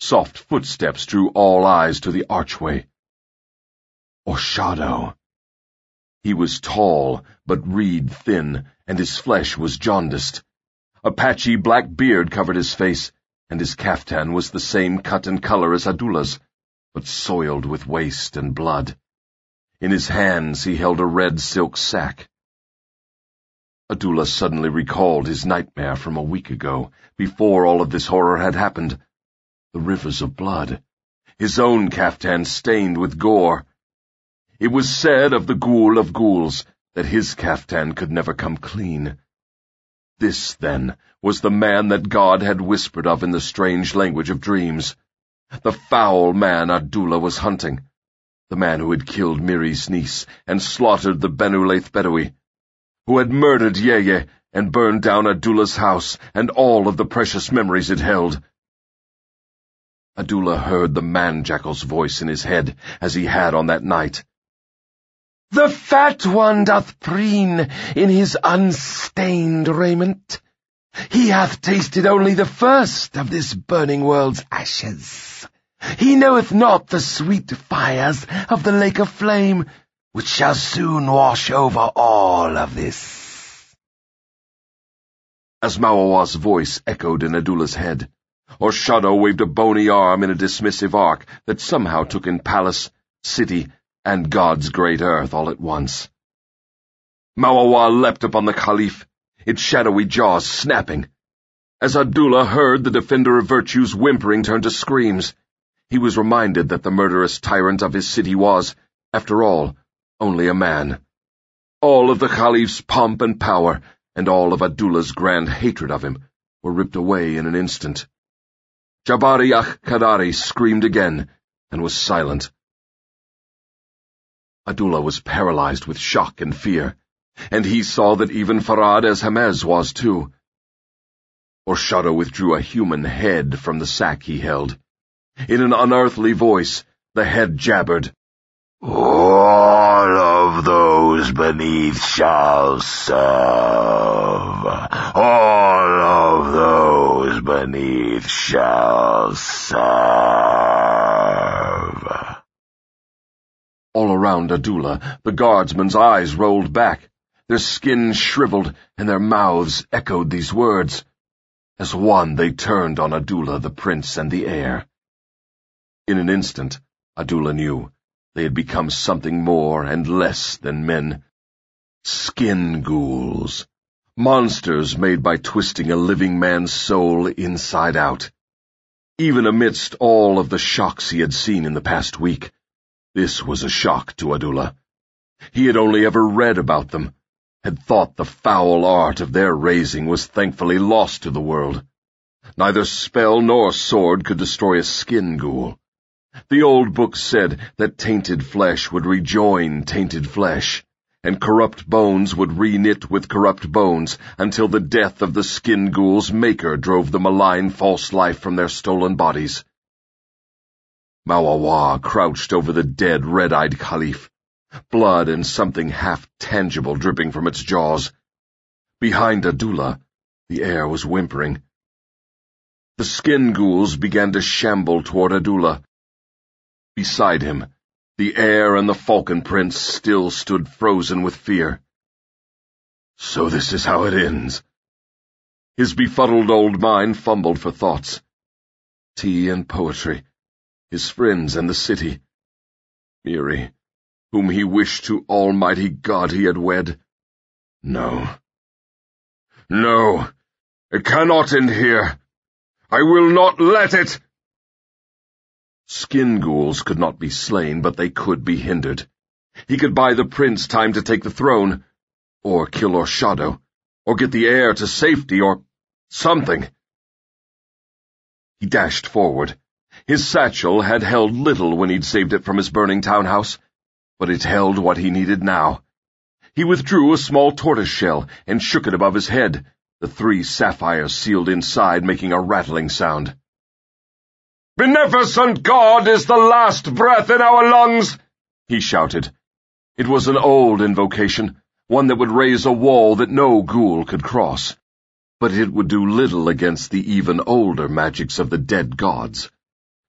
Soft footsteps drew all eyes to the archway. Orshado. He was tall, but reed-thin, and his flesh was jaundiced. A patchy black beard covered his face, and his caftan was the same cut and color as Adulla's, but soiled with waste and blood. In his hands he held a red silk sack. Adulla suddenly recalled his nightmare from a week ago, before all of this horror had happened. The rivers of blood. His own caftan stained with gore. It was said of the ghoul of ghouls that his caftan could never come clean. This, then, was the man that God had whispered of in the strange language of dreams. The foul man Adulla was hunting. The man who had killed Miri's niece and slaughtered the Benu Laith Bedawi, who had murdered Yeye and burned down Adulla's house and all of the precious memories it held. Adulla heard the man-jackal's voice in his head as he had on that night. "The fat one doth preen in his unstained raiment. He hath tasted only the first of this burning world's ashes. He knoweth not the sweet fires of the lake of flame, which shall soon wash over all of this." As Mawawa's voice echoed in Adulla's head, Orshado waved a bony arm in a dismissive arc that somehow took in palace, city, and God's great earth all at once. Mawawa leapt upon the Caliph, its shadowy jaws snapping. As Adulla heard the defender of virtues whimpering turn to screams, he was reminded that the murderous tyrant of his city was, after all, only a man. All of the Caliph's pomp and power, and all of Adulla's grand hatred of him, were ripped away in an instant. Jabari Kadari screamed again, and was silent. Adulla was paralyzed with shock and fear, and he saw that even Farad as Hamez was too. Orshado withdrew a human head from the sack he held. In an unearthly voice, the head jabbered, "All of those beneath shall serve. All of those beneath shall serve." All around Adulla, the guardsmen's eyes rolled back, their skin shriveled, and their mouths echoed these words. As one, they turned on Adulla, the prince, and the heir. In an instant, Adulla knew they had become something more and less than men. Skin ghouls. Monsters made by twisting a living man's soul inside out. Even amidst all of the shocks he had seen in the past week, this was a shock to Adulla. He had only ever read about them, had thought the foul art of their raising was thankfully lost to the world. Neither spell nor sword could destroy a skin ghoul. The old book said that tainted flesh would rejoin tainted flesh, and corrupt bones would re-knit with corrupt bones until the death of the skin ghoul's maker drove the malign false life from their stolen bodies. Mawawa crouched over the dead, red-eyed Caliph, blood and something half-tangible dripping from its jaws. Behind Adulla, the air was whimpering. The skin ghouls began to shamble toward Adulla. Beside him, the heir and the Falcon Prince still stood frozen with fear. So this is how it ends. His befuddled old mind fumbled for thoughts. Tea and poetry, his friends and the city. Miri, whom he wished to Almighty God he had wed. No. No, it cannot end here. I will not let it. Skin ghouls could not be slain, but they could be hindered. He could buy the prince time to take the throne, or kill Orshado, or get the heir to safety, or something. He dashed forward. His satchel had held little when he'd saved it from his burning townhouse, but it held what he needed now. He withdrew a small tortoise shell and shook it above his head, the 3 sapphires sealed inside making a rattling sound. "Beneficent God is the last breath in our lungs!" he shouted. It was an old invocation, one that would raise a wall that no ghoul could cross, but it would do little against the even older magics of the dead gods.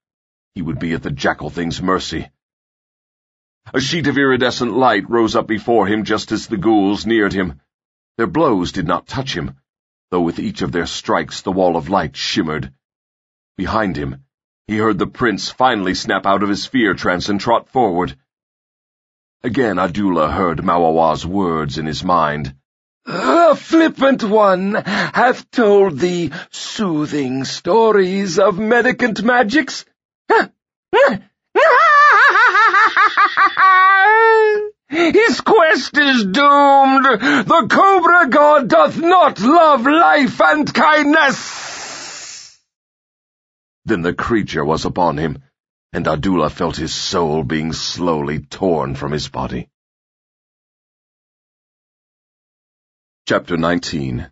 he would be at the jackal thing's mercy. A sheet of iridescent light rose up before him just as the ghouls neared him. Their blows did not touch him, though with each of their strikes the wall of light shimmered. Behind him, he heard the prince finally snap out of his fear trance and trot forward. Again Adula heard Mawawa's words in his mind. "The flippant one hath told thee soothing stories of medicant magics. His quest is doomed. The Cobra God doth not love life and kindness." Then the creature was upon him, and Adula felt his soul being slowly torn from his body. Chapter 19.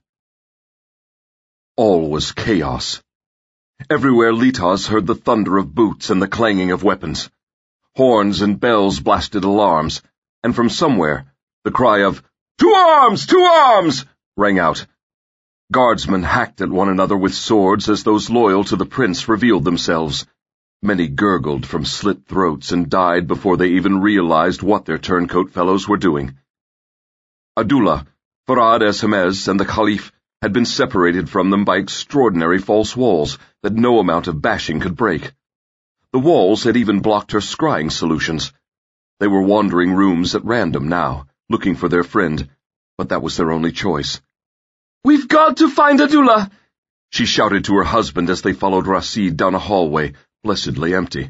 All was chaos. Everywhere Litas heard the thunder of boots and the clanging of weapons. Horns and bells blasted alarms, and from somewhere the cry of, "To arms! To arms!" rang out. Guardsmen hacked at one another with swords as those loyal to the prince revealed themselves. Many gurgled from slit throats and died before they even realized what their turncoat fellows were doing. Adula, Farad es-Hemez, and the Caliph had been separated from them by extraordinary false walls that no amount of bashing could break. The walls had even blocked her scrying solutions. They were wandering rooms at random now, looking for their friend, but that was their only choice. "We've got to find Adula," she shouted to her husband as they followed Rashid down a hallway, blessedly empty.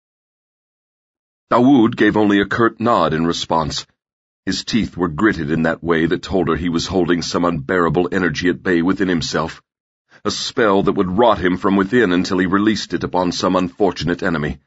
Dawood gave only a curt nod in response. His teeth were gritted in that way that told her he was holding some unbearable energy at bay within himself, a spell that would rot him from within until he released it upon some unfortunate enemy.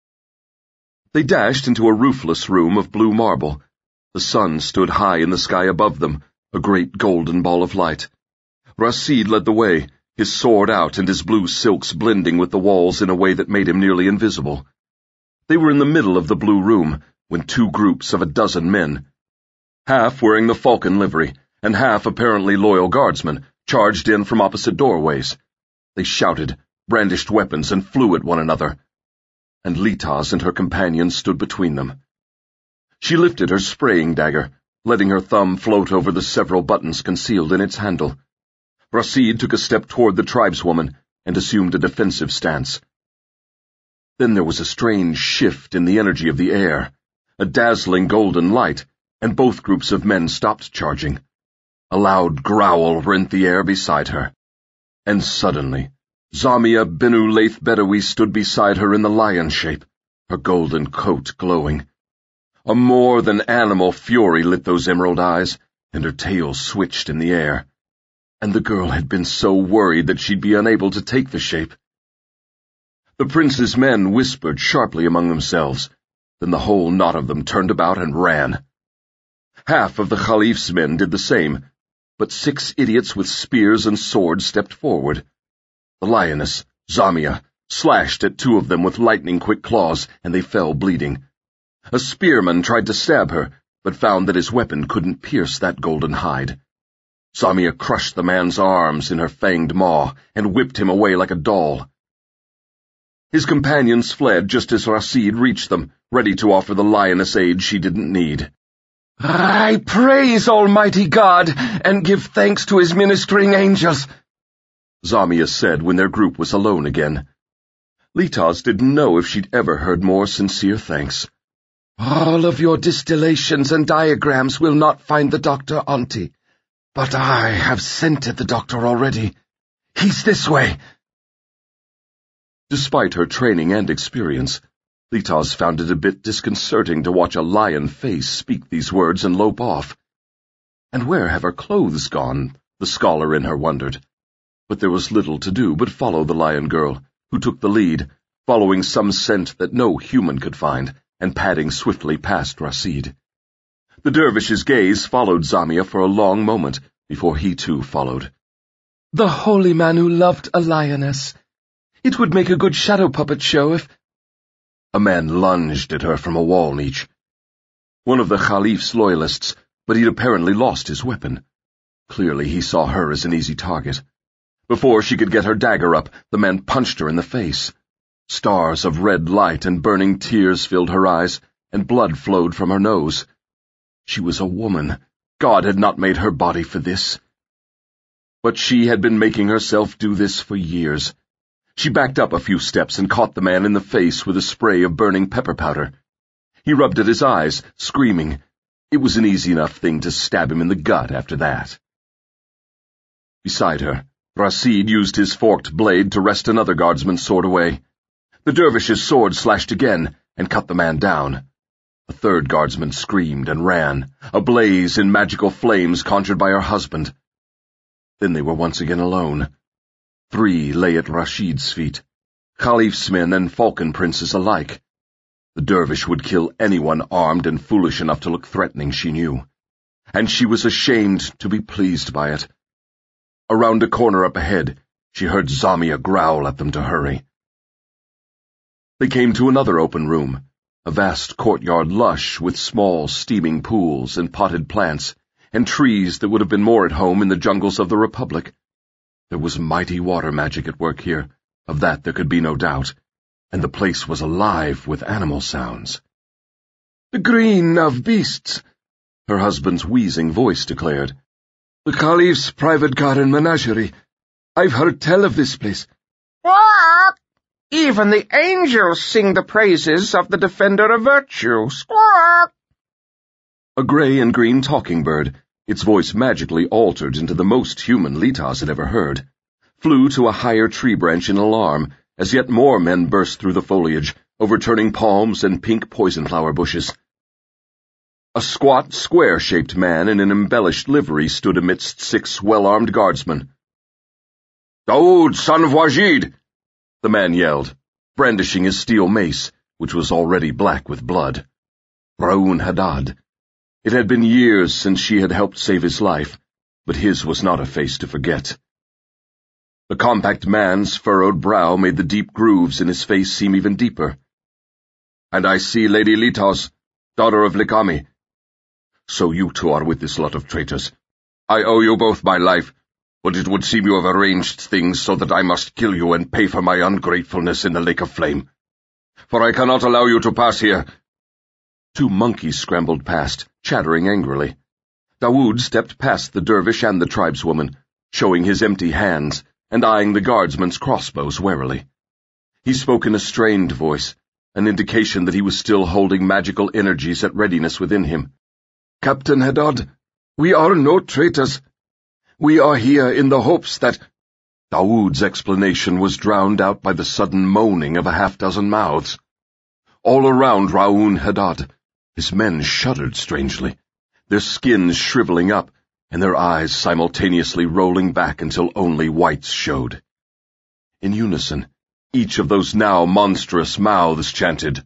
They dashed into a roofless room of blue marble. The sun stood high in the sky above them, a great golden ball of light. Rashid led the way, his sword out and his blue silks blending with the walls in a way that made him nearly invisible. They were in the middle of the blue room when two groups of 12 men, half wearing the falcon livery and half apparently loyal guardsmen, charged in from opposite doorways. They shouted, brandished weapons, and flew at one another, and Litas and her companion stood between them. She lifted her spraying dagger, letting her thumb float over the several buttons concealed in its handle. Rashid took a step toward the tribeswoman and assumed a defensive stance. Then there was a strange shift in the energy of the air, a dazzling golden light, and both groups of men stopped charging. A loud growl rent the air beside her. And suddenly, Zamia Binu Laith Bedawi stood beside her in the lion shape, her golden coat glowing. A more than animal fury lit those emerald eyes, and her tail switched in the air. And the girl had been so worried that she'd be unable to take the shape. The prince's men whispered sharply among themselves. Then the whole knot of them turned about and ran. Half of the Caliph's men did the same, but 6 idiots with spears and swords stepped forward. The lioness, Zamia, slashed at 2 of them with lightning-quick claws, and they fell bleeding. A spearman tried to stab her, but found that his weapon couldn't pierce that golden hide. Zamia crushed the man's arms in her fanged maw and whipped him away like a doll. His companions fled just as Rashid reached them, ready to offer the lioness aid she didn't need. "I praise Almighty God and give thanks to his ministering angels," Zamia said when their group was alone again. Litas didn't know if she'd ever heard more sincere thanks. "All of your distillations and diagrams will not find the Dr. Auntie, but I have scented the doctor already. He's this way." Despite her training and experience, Litas found it a bit disconcerting to watch a lion face speak these words and lope off. And where have her clothes gone? The scholar in her wondered. But there was little to do but follow the lion girl, who took the lead, following some scent that no human could find, and padding swiftly past Rashid. The dervish's gaze followed Zamia for a long moment before he too followed. "The holy man who loved a lioness. It would make a good shadow puppet show if—" A man lunged at her from a wall niche. One of the Caliph's loyalists, but he'd apparently lost his weapon. Clearly he saw her as an easy target. Before she could get her dagger up, the man punched her in the face. Stars of red light and burning tears filled her eyes, and blood flowed from her nose. She was a woman. God had not made her body for this. But she had been making herself do this for years. She backed up a few steps and caught the man in the face with a spray of burning pepper powder. He rubbed at his eyes, screaming. It was an easy enough thing to stab him in the gut after that. Beside her, Rashid used his forked blade to wrest another guardsman's sword away. The dervish's sword slashed again and cut the man down. A third guardsman screamed and ran, ablaze in magical flames conjured by her husband. Then they were once again alone. 3 lay at Rashid's feet, Khalif's men and falcon princes alike. The dervish would kill anyone armed and foolish enough to look threatening, she knew. And she was ashamed to be pleased by it. Around a corner up ahead, she heard Zamia growl at them to hurry. They came to another open room, a vast courtyard lush with small steaming pools and potted plants, and trees that would have been more at home in the jungles of the Republic. There was mighty water magic at work here, of that there could be no doubt, and the place was alive with animal sounds. "The green of beasts," her husband's wheezing voice declared. "The Caliph's private garden menagerie. I've heard tell of this place." Squawk! Even the angels sing the praises of the defender of virtue. Squawk! A gray and green talking bird, its voice magically altered into the most human Litas had ever heard, flew to a higher tree branch in alarm as yet more men burst through the foliage, overturning palms and pink poison-flower bushes. A squat, square-shaped man in an embellished livery stood amidst 6 well-armed guardsmen. "Daoud, son of Wajid!" the man yelled, brandishing his steel mace, which was already black with blood. Raoun Haddad. It had been years since she had helped save his life, but his was not a face to forget. The compact man's furrowed brow made the deep grooves in his face seem even deeper. "And I see Lady Litas, daughter of Likami. So you two are with this lot of traitors. I owe you both my life, but it would seem you have arranged things so that I must kill you and pay for my ungratefulness in the Lake of Flame. For I cannot allow you to pass here." 2 monkeys scrambled past, chattering angrily. Daoud stepped past the dervish and the tribeswoman, showing his empty hands and eyeing the guardsmen's crossbows warily. He spoke in a strained voice, an indication that he was still holding magical energies at readiness within him. "Captain Haddad, we are no traitors. We are here in the hopes that—" Daoud's explanation was drowned out by the sudden moaning of a half-dozen mouths. All around Raoun Haddad, his men shuddered strangely, their skins shriveling up, and their eyes simultaneously rolling back until only whites showed. In unison, each of those now monstrous mouths chanted,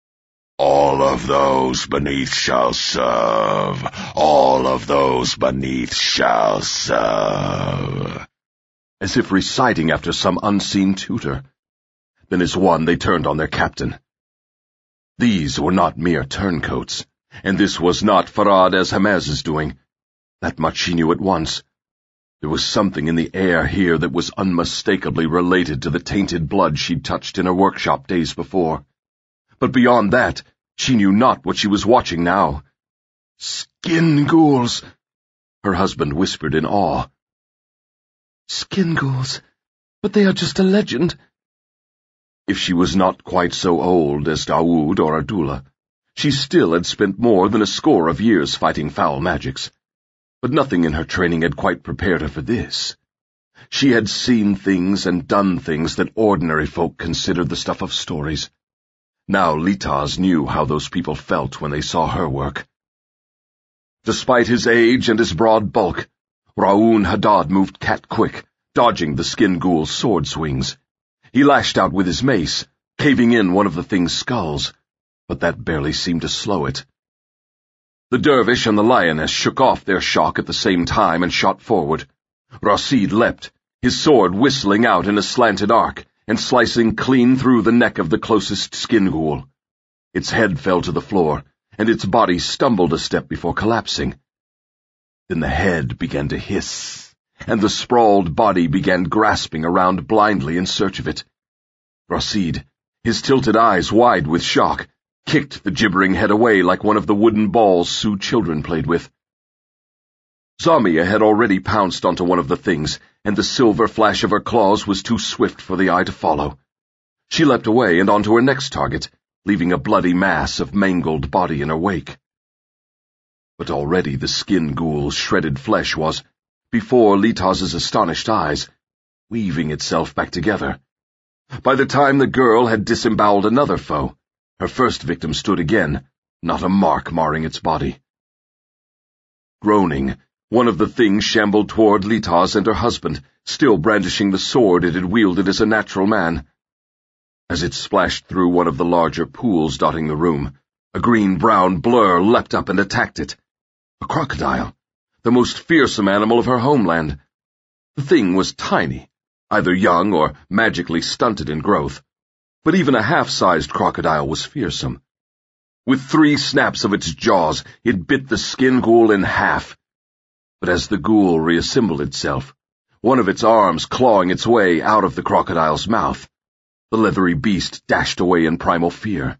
"All of those beneath shall serve. All of those beneath shall serve," as if reciting after some unseen tutor. Then as one they turned on their captain. These were not mere turncoats, and this was not Farad Hamaz's doing. That much she knew at once. There was something in the air here that was unmistakably related to the tainted blood she'd touched in her workshop days before. But beyond that, she knew not what she was watching now. "Skin ghouls," her husband whispered in awe. "Skin ghouls, but they are just a legend." If she was not quite so old as Daoud or Abdullah, she still had spent more than a score of years fighting foul magics. But nothing in her training had quite prepared her for this. She had seen things and done things that ordinary folk considered the stuff of stories. Now Litas knew how those people felt when they saw her work. Despite his age and his broad bulk, Raoun Haddad moved cat-quick, dodging the skin ghoul's sword swings. He lashed out with his mace, caving in one of the thing's skulls, but that barely seemed to slow it. The dervish and the lioness shook off their shock at the same time and shot forward. Rashid leapt, his sword whistling out in a slanted arc and slicing clean through the neck of the closest skin ghoul. Its head fell to the floor, and its body stumbled a step before collapsing. Then the head began to hiss, and the sprawled body began grasping around blindly in search of it. Rashid, His tilted eyes wide with shock, kicked the gibbering head away like one of the wooden balls Sioux children played with. Zamia had already pounced onto one of the things, and the silver flash of her claws was too swift for the eye to follow. She leapt away and onto her next target, leaving a bloody mass of mangled body in her wake. But already the skin ghoul's shredded flesh was, before Litaz's astonished eyes, weaving itself back together. By the time the girl had disemboweled another foe, her first victim stood again, not a mark marring its body. Groaning, one of the things shambled toward Litaz and her husband, still brandishing the sword it had wielded as a natural man. As it splashed through one of the larger pools dotting the room, a green-brown blur leapt up and attacked it. A crocodile, the most fearsome animal of her homeland. The thing was tiny, either young or magically stunted in growth, but even a half-sized crocodile was fearsome. With 3 snaps of its jaws, it bit the skin ghoul in half. But as the ghoul reassembled itself, one of its arms clawing its way out of the crocodile's mouth, the leathery beast dashed away in primal fear.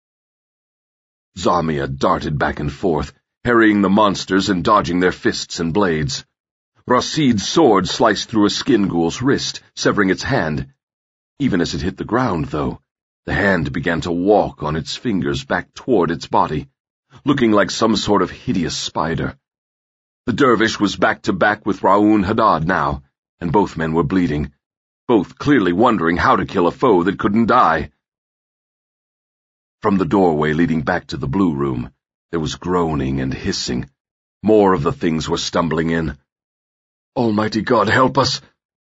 Zamia darted back and forth, harrying the monsters and dodging their fists and blades. Rasid's sword sliced through a skin ghoul's wrist, severing its hand. Even as it hit the ground, though, the hand began to walk on its fingers back toward its body, looking like some sort of hideous spider. The dervish was back-to-back with Ra'ûn Haddad now, and both men were bleeding, both clearly wondering how to kill a foe that couldn't die. From the doorway leading back to the blue room, there was groaning and hissing. More of the things were stumbling in. "Almighty God, help us!"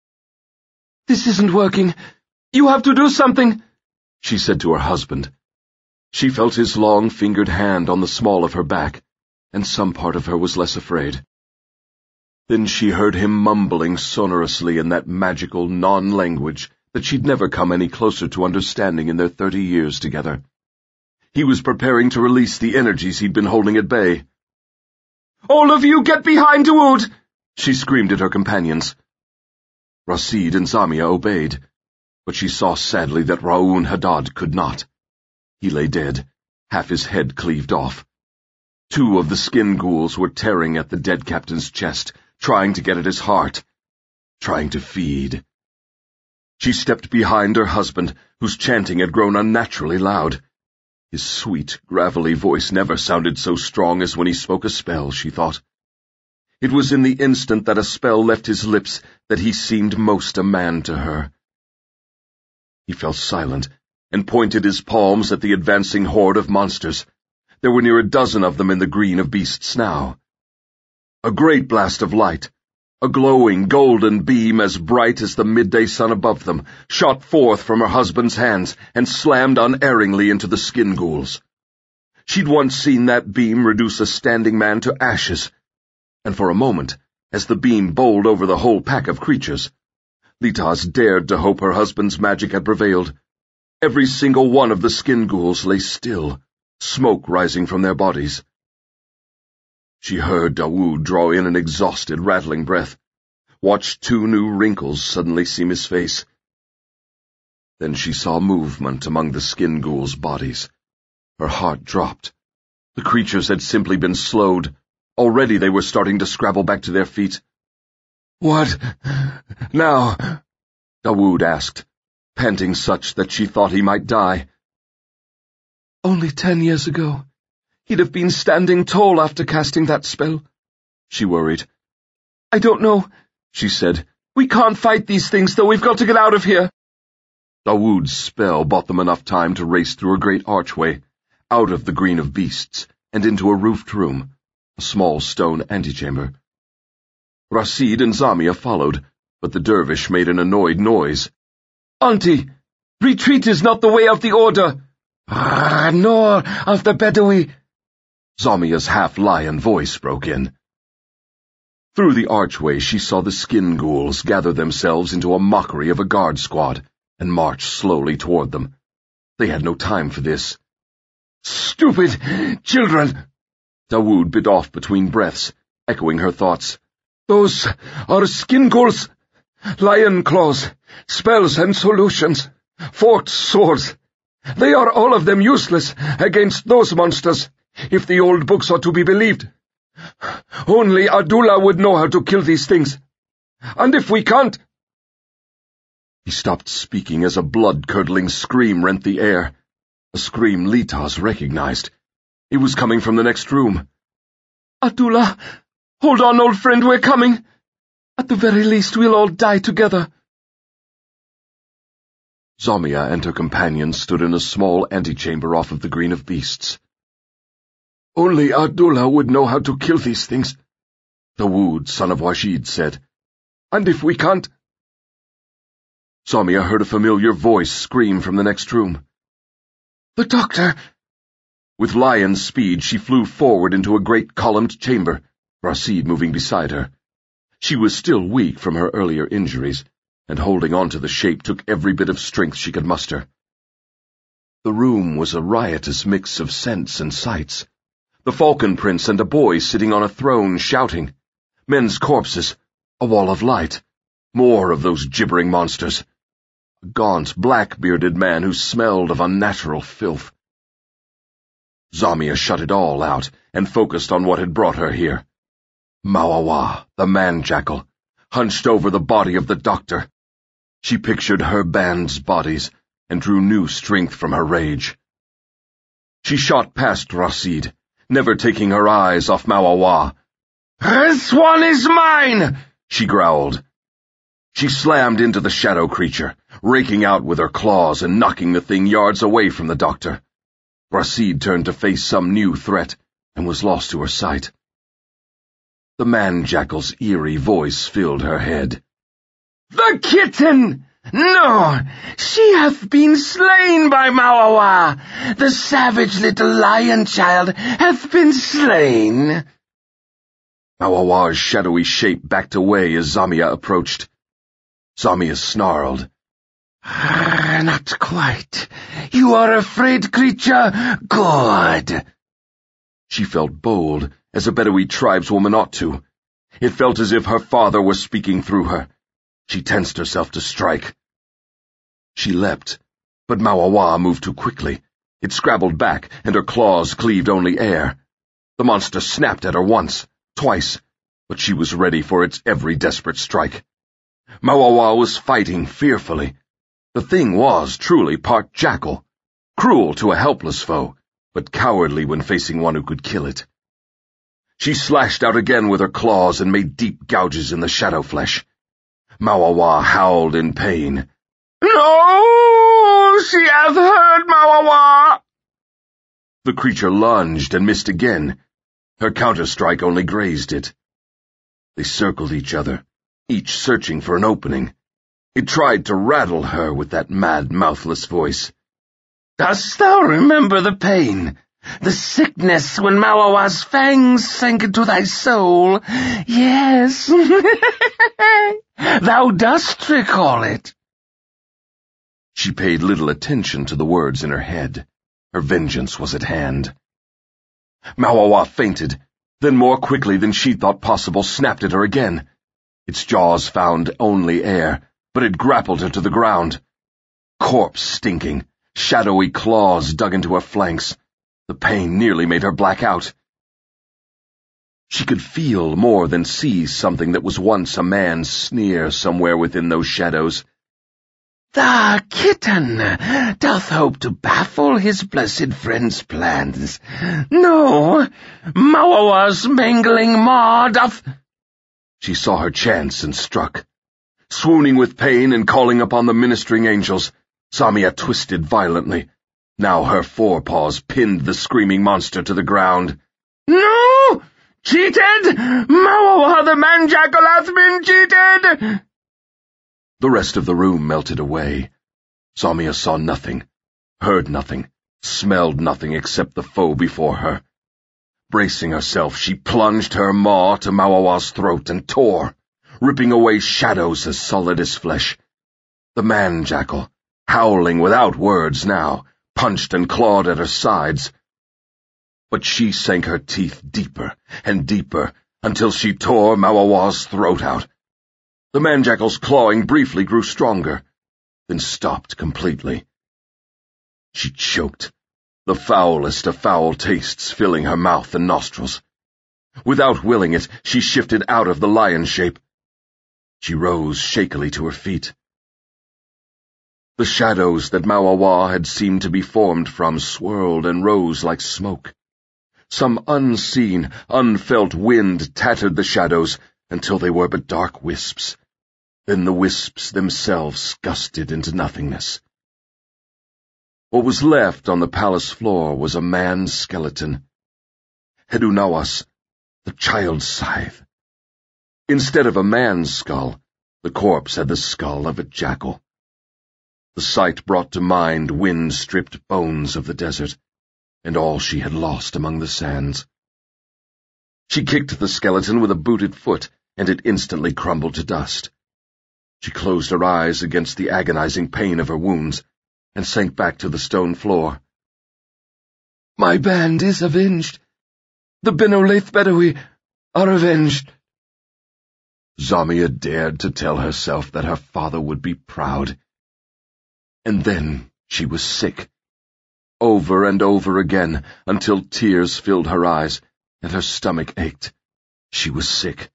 "This isn't working. You have to do something," she said to her husband. She felt his long-fingered hand on the small of her back, and some part of her was less afraid. Then she heard him mumbling sonorously in that magical non-language that she'd never come any closer to understanding in their 30 years together. He was preparing to release the energies he'd been holding at bay. "All of you get behind Dawood!" she screamed at her companions. Rasid and Zamia obeyed, but she saw sadly that Ra'ûn Haddad could not. He lay dead, half his head cleaved off. 2 of the skin ghouls were tearing at the dead captain's chest, trying to get at his heart, trying to feed. She stepped behind her husband, whose chanting had grown unnaturally loud. His sweet, gravelly voice never sounded so strong as when he spoke a spell, she thought. It was in the instant that a spell left his lips that he seemed most a man to her. He fell silent and pointed his palms at the advancing horde of monsters. There were near a dozen of them in the green of beasts now. A great blast of light, a glowing golden beam as bright as the midday sun above them, shot forth from her husband's hands and slammed unerringly into the skin ghouls. She'd once seen that beam reduce a standing man to ashes, and for a moment, as the beam bowled over the whole pack of creatures, Litaz dared to hope her husband's magic had prevailed. Every single one of the skin ghouls lay still, smoke rising from their bodies. She heard Dawood draw in an exhausted, rattling breath, watched 2 new wrinkles suddenly seam his face. Then she saw movement among the skin ghouls' bodies. Her heart dropped. The creatures had simply been slowed. Already they were starting to scrabble back to their feet. "What now?" Dawood asked, panting such that she thought he might die. "Only 10 years ago. He'd have been standing tall after casting that spell," she worried. "I don't know," she said. "We can't fight these things, though. We've got to get out of here." Dawood's spell bought them enough time to race through a great archway, out of the green of beasts, and into a roofed room, a small stone antechamber. Rasid and Zamia followed, but the dervish made an annoyed noise. "Auntie, retreat is not the way of the order." "Nor of the Bedawi," Zamia's half-lion voice broke in. Through the archway she saw the skin ghouls gather themselves into a mockery of a guard squad and march slowly toward them. They had no time for this. "Stupid children!" Dawood bit off between breaths, echoing her thoughts. "Those are skin ghouls. Lion claws, spells and solutions, forked swords. They are all of them useless against those monsters, if the old books are to be believed. Only Adula would know how to kill these things. And if we can't—" He stopped speaking as a blood-curdling scream rent the air, a scream Litas recognized. It was coming from the next room. "Adula, hold on, old friend, we're coming. At the very least, we'll all die together." Zamia and her companion stood in a small antechamber off of the Green of Beasts. "Only Adula would know how to kill these things," the Wood, son of Wajid, said. "And if we can't—" Zamia heard a familiar voice scream from the next room. "The doctor!" With lion speed, she flew forward into a great columned chamber, Rashid moving beside her. She was still weak from her earlier injuries, and holding on to the shape took every bit of strength she could muster. The room was a riotous mix of scents and sights. The Falcon Prince and a boy sitting on a throne shouting. Men's corpses, a wall of light, more of those gibbering monsters. A gaunt, black-bearded man who smelled of unnatural filth. Zamia shut it all out and focused on what had brought her here. Mawawa, the man-jackal, hunched over the body of the doctor. She pictured her band's bodies and drew new strength from her rage. She shot past Rashid, never taking her eyes off Mawawa. "This one is mine!" she growled. She slammed into the shadow creature, raking out with her claws and knocking the thing yards away from the doctor. Rashid turned to face some new threat and was lost to her sight. The man-jackal's eerie voice filled her head. "The kitten! No, she hath been slain by Mawawa. The savage little lion child hath been slain." Mawawa's shadowy shape backed away as Zamia approached. Zamia snarled. "Not quite. You are afraid, creature? Good." She felt bold, as a Bedouin tribeswoman ought to. It felt as if her father were speaking through her. She tensed herself to strike. She leapt, but Mawawa moved too quickly. It scrabbled back, and her claws cleaved only air. The monster snapped at her once, twice, but she was ready for its every desperate strike. Mawawa was fighting fearfully. The thing was truly part jackal, cruel to a helpless foe, but cowardly when facing one who could kill it. She slashed out again with her claws and made deep gouges in the shadow flesh. Mawawa howled in pain. "No! She hath hurt Mawawa!" The creature lunged and missed again. Her counter-strike only grazed it. They circled each other, each searching for an opening. It tried to rattle her with that mad, mouthless voice. "Dost thou remember the pain, the sickness when Mawawa's fangs sank into thy soul? Yes, thou dost recall it." She paid little attention to the words in her head. Her vengeance was at hand. Mawawa fainted, then more quickly than she thought possible snapped at her again. Its jaws found only air, but it grappled her to the ground. Corpse-stinking, shadowy claws dug into her flanks. The pain nearly made her black out. She could feel more than see something that was once a man's sneer somewhere within those shadows. "The kitten doth hope to baffle his blessed friend's plans. No, Mawawa's mangling maw doth—" She saw her chance and struck. Swooning with pain and calling upon the ministering angels, Zamia twisted violently. Now her forepaws pinned the screaming monster to the ground. "No! Cheated! Mawawa the man-jackal hath been cheated!" The rest of the room melted away. Zamia saw nothing, heard nothing, smelled nothing except the foe before her. Bracing herself, she plunged her maw to Mawawa's throat and tore, ripping away shadows as solid as flesh. The man-jackal, howling without words now, punched and clawed at her sides. But she sank her teeth deeper and deeper until she tore Mawawa's throat out. The man-jackal's clawing briefly grew stronger, then stopped completely. She choked, the foulest of foul tastes filling her mouth and nostrils. Without willing it, she shifted out of the lion shape. She rose shakily to her feet. The shadows that Mawawa had seemed to be formed from swirled and rose like smoke. Some unseen, unfelt wind tattered the shadows until they were but dark wisps. Then the wisps themselves gusted into nothingness. What was left on the palace floor was a man's skeleton. Hedunawas, the child's scythe. Instead of a man's skull, the corpse had the skull of a jackal. The sight brought to mind wind-stripped bones of the desert, and all she had lost among the sands. She kicked the skeleton with a booted foot, and it instantly crumbled to dust. She closed her eyes against the agonizing pain of her wounds, and sank back to the stone floor. "My band is avenged. The Benu Layth Bedawi are avenged." Zamia dared to tell herself that her father would be proud. And then she was sick. Over and over again, until tears filled her eyes, and her stomach ached. She was sick.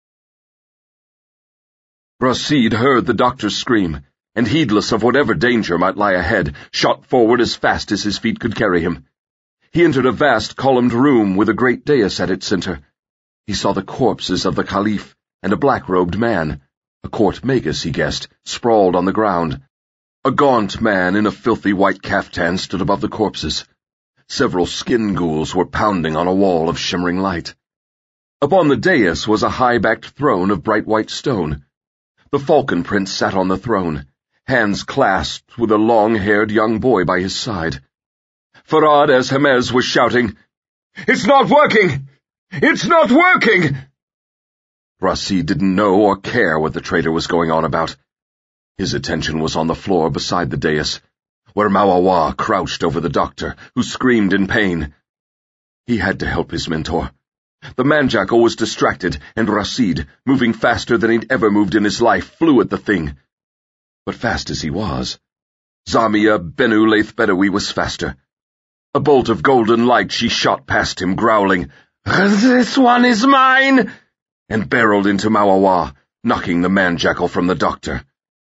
Rashid heard the doctor scream, and heedless of whatever danger might lie ahead, shot forward as fast as his feet could carry him. He entered a vast columned room with a great dais at its center. He saw the corpses of the Caliph and a black-robed man, a court magus, he guessed, sprawled on the ground. A gaunt man in a filthy white caftan stood above the corpses. Several skin ghouls were pounding on a wall of shimmering light. Upon the dais was a high-backed throne of bright white stone. The Falcon Prince sat on the throne, hands clasped with a long-haired young boy by his side. Farad As-Hamez was shouting, "It's not working! It's not working!" Rashid didn't know or care what the traitor was going on about. His attention was on the floor beside the dais, where Mawawa crouched over the doctor, who screamed in pain. He had to help his mentor. The man-jackal was distracted, and Rashid, moving faster than he'd ever moved in his life, flew at the thing. But fast as he was, Zamia Benu Layth Bedawi was faster. A bolt of golden light she shot past him, growling, "This one is mine!" and barreled into Mawawa, knocking the man-jackal from the doctor.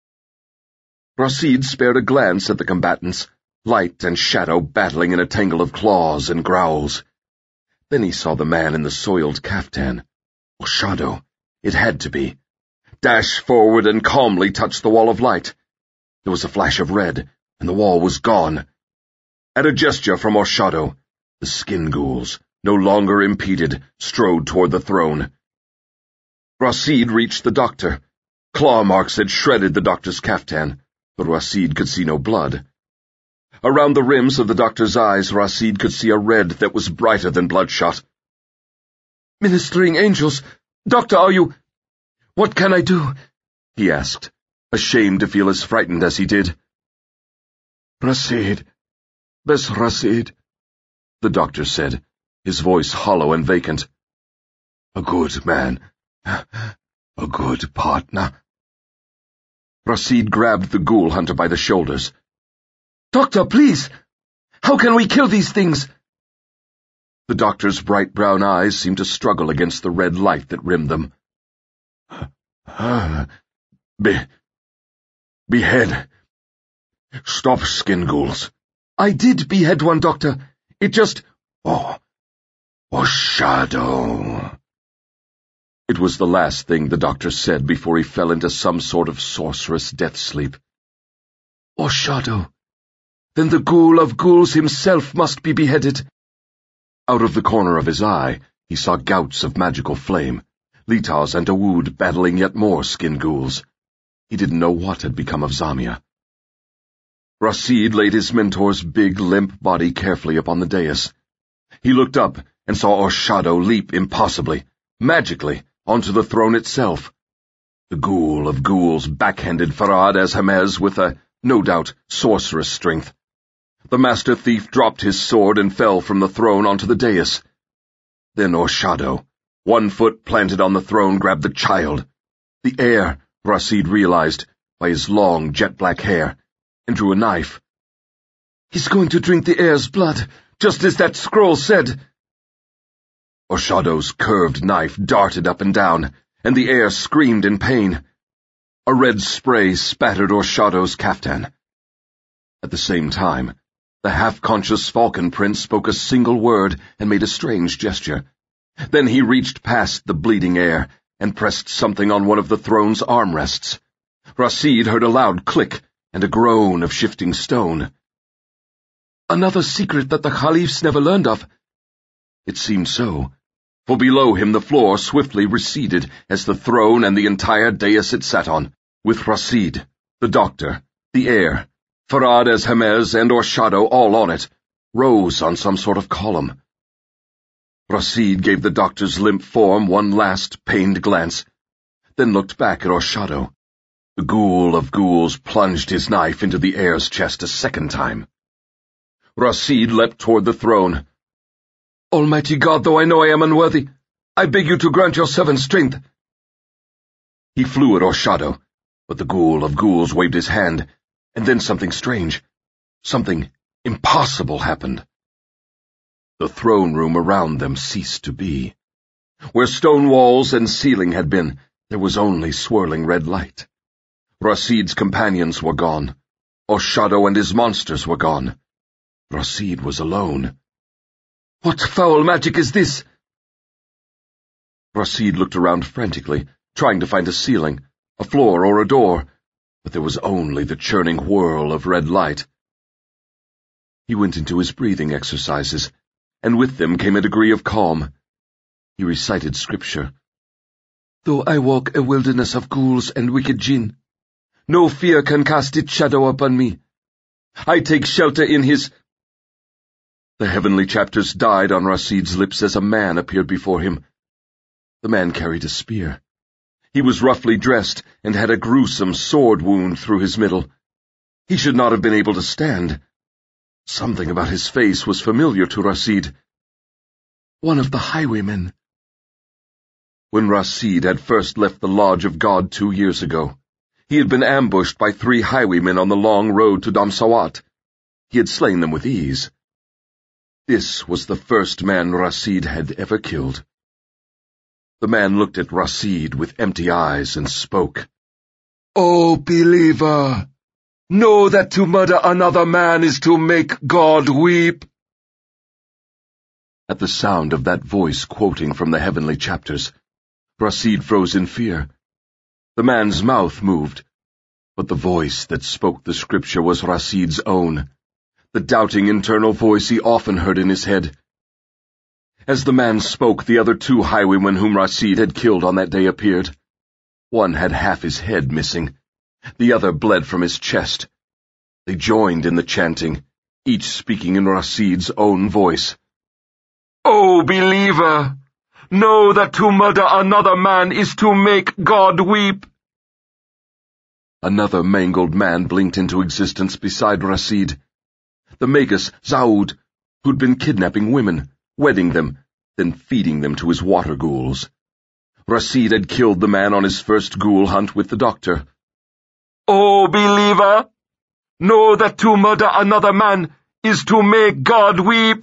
Rashid spared a glance at the combatants, light and shadow battling in a tangle of claws and growls. Then he saw the man in the soiled caftan. Oshado, it had to be. Dash forward and calmly touch the wall of light. There was a flash of red, and the wall was gone. At a gesture from Oshado, the skin ghouls, no longer impeded, strode toward the throne. Rashid reached the doctor. Claw marks had shredded the doctor's caftan, but Rashid could see no blood. Around the rims of the doctor's eyes, Rashid could see a red that was brighter than bloodshot. "Ministering angels, Doctor, are you—" "What can I do?" he asked, ashamed to feel as frightened as he did. "Rashid, Bes Rashid," the doctor said, his voice hollow and vacant. "A good man, a good partner." Rashid grabbed the ghoul hunter by the shoulders. "Doctor, please! How can we kill these things?" The doctor's bright brown eyes seemed to struggle against the red light that rimmed them. Behead. Stop skin ghouls." "I did behead one, Doctor. It just—" Oshado." It was the last thing the doctor said before he fell into some sort of sorcerous death sleep. "Oshado. Then the ghoul of ghouls himself must be beheaded." Out of the corner of his eye, he saw gouts of magical flame, Litas and Dawood battling yet more skin ghouls. He didn't know what had become of Zamia. Rashid laid his mentor's big, limp body carefully upon the dais. He looked up and saw Oshado leap impossibly, magically, onto the throne itself. The ghoul of ghouls backhanded Farad As-Hamez with a, no doubt, sorcerous strength. The master thief dropped his sword and fell from the throne onto the dais. Then Oshado, one foot planted on the throne, grabbed the child. The heir, Rashid realized, by his long jet-black hair, and drew a knife. He's going to drink the heir's blood, just as that scroll said. Orshado's curved knife darted up and down, and the heir screamed in pain. A red spray spattered Orshado's kaftan. At the same time, the half-conscious Falcon Prince spoke a single word and made a strange gesture. Then he reached past the bleeding heir and pressed something on one of the throne's armrests. Rashid heard a loud click and a groan of shifting stone. Another secret that the Caliphs never learned of. It seemed so, for below him the floor swiftly receded as the throne and the entire dais it sat on, with Rashid, the doctor, the heir, Farad as Hermes and Orshado all on it, rose on some sort of column. Rashid gave the doctor's limp form one last pained glance, then looked back at Orshado. The ghoul of ghouls plunged his knife into the heir's chest a second time. Rashid leapt toward the throne. Almighty God, though I know I am unworthy, I beg you to grant your servant strength. He flew at Orshado, but the ghoul of ghouls waved his hand, and then something strange, something impossible happened. The throne room around them ceased to be. Where stone walls and ceiling had been, there was only swirling red light. Rashid's companions were gone. Orshado and his monsters were gone. Rashid was alone. What foul magic is this? Rashid looked around frantically, trying to find a ceiling, a floor or a door, but there was only the churning whirl of red light. He went into his breathing exercises, and with them came a degree of calm. He recited scripture. Though I walk a wilderness of ghouls and wicked jinn, no fear can cast its shadow upon me. I take shelter in his... The heavenly chapters died on Rashid's lips as a man appeared before him. The man carried a spear. He was roughly dressed and had a gruesome sword wound through his middle. He should not have been able to stand. Something about his face was familiar to Rashid. One of the highwaymen. When Rashid had first left the Lodge of God 2 years ago, he had been ambushed by 3 highwaymen on the long road to Damsawat. He had slain them with ease. This was the first man Rashid had ever killed. The man looked at Rashid with empty eyes and spoke. O believer, know that to murder another man is to make God weep. At the sound of that voice quoting from the heavenly chapters, Rashid froze in fear. The man's mouth moved, but the voice that spoke the scripture was Rashid's own, the doubting internal voice he often heard in his head. As the man spoke, the other 2 highwaymen whom Rashid had killed on that day appeared. One had half his head missing. The other bled from his chest. They joined in the chanting, each speaking in Rashid's own voice. O believer, know that to murder another man is to make God weep. Another mangled man blinked into existence beside Rashid. The magus Zaud, who'd been kidnapping women, wedding them, then feeding them to his water ghouls. Rashid had killed the man on his first ghoul hunt with the doctor. O believer, know that to murder another man is to make God weep.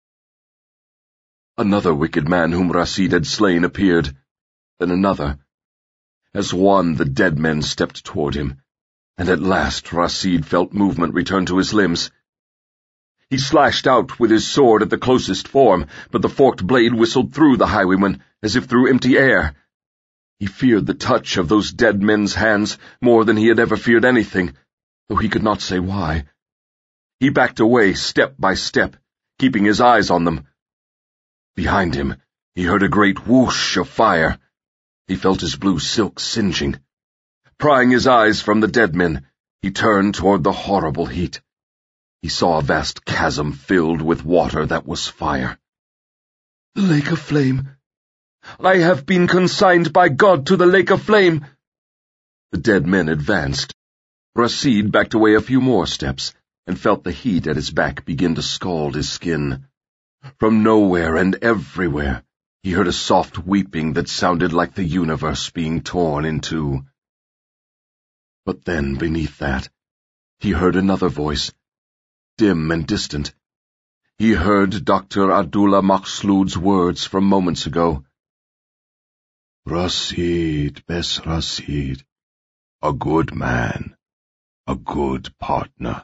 Another wicked man whom Rashid had slain appeared, then another. As one, the dead men stepped toward him, and at last Rashid felt movement return to his limbs. He slashed out with his sword at the closest form, but the forked blade whistled through the highwayman, as if through empty air. He feared the touch of those dead men's hands more than he had ever feared anything, though he could not say why. He backed away step by step, keeping his eyes on them. Behind him, he heard a great whoosh of fire. He felt his blue silk singeing. Prying his eyes from the dead men, he turned toward the horrible heat. He saw a vast chasm filled with water that was fire. The lake of flame. I have been consigned by God to the lake of flame. The dead men advanced. Rashid backed away a few more steps and felt the heat at his back begin to scald his skin. From nowhere and everywhere, he heard a soft weeping that sounded like the universe being torn in two. But then, beneath that, he heard another voice, dim and distant. He heard Dr. Abdullah Maqslood's words from moments ago. Rashid, Bes Rashid, a good man, a good partner.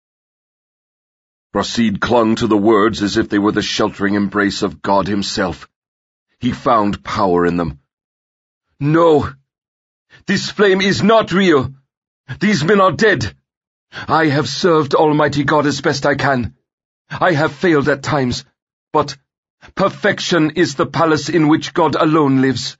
Rashid clung to the words as if they were the sheltering embrace of God himself. He found power in them. No, this flame is not real. These men are dead. I have served Almighty God as best I can. I have failed at times, but perfection is the palace in which God alone lives.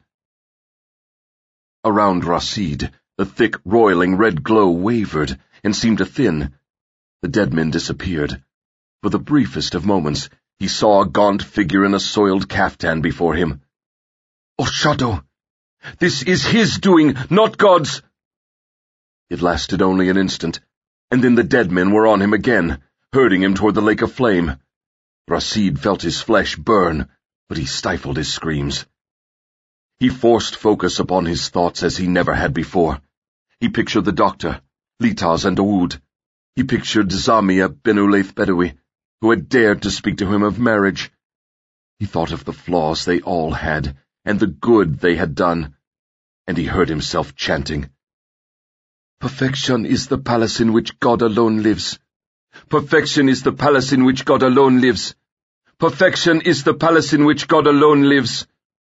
Around Rashid, the thick, roiling red glow wavered and seemed to thin. The dead men disappeared. For the briefest of moments, he saw a gaunt figure in a soiled caftan before him. Oshado! This is his doing, not God's! It lasted only an instant, and then the dead men were on him again, herding him toward the lake of flame. Rashid felt his flesh burn, but he stifled his screams. He forced focus upon his thoughts as he never had before. He pictured the doctor, Litaz and Dawood. He pictured Zamia bin Ulaith Bedawi, who had dared to speak to him of marriage. He thought of the flaws they all had, and the good they had done, and he heard himself chanting, Perfection is the palace in which God alone lives. Perfection is the palace in which God alone lives. Perfection is the palace in which God alone lives.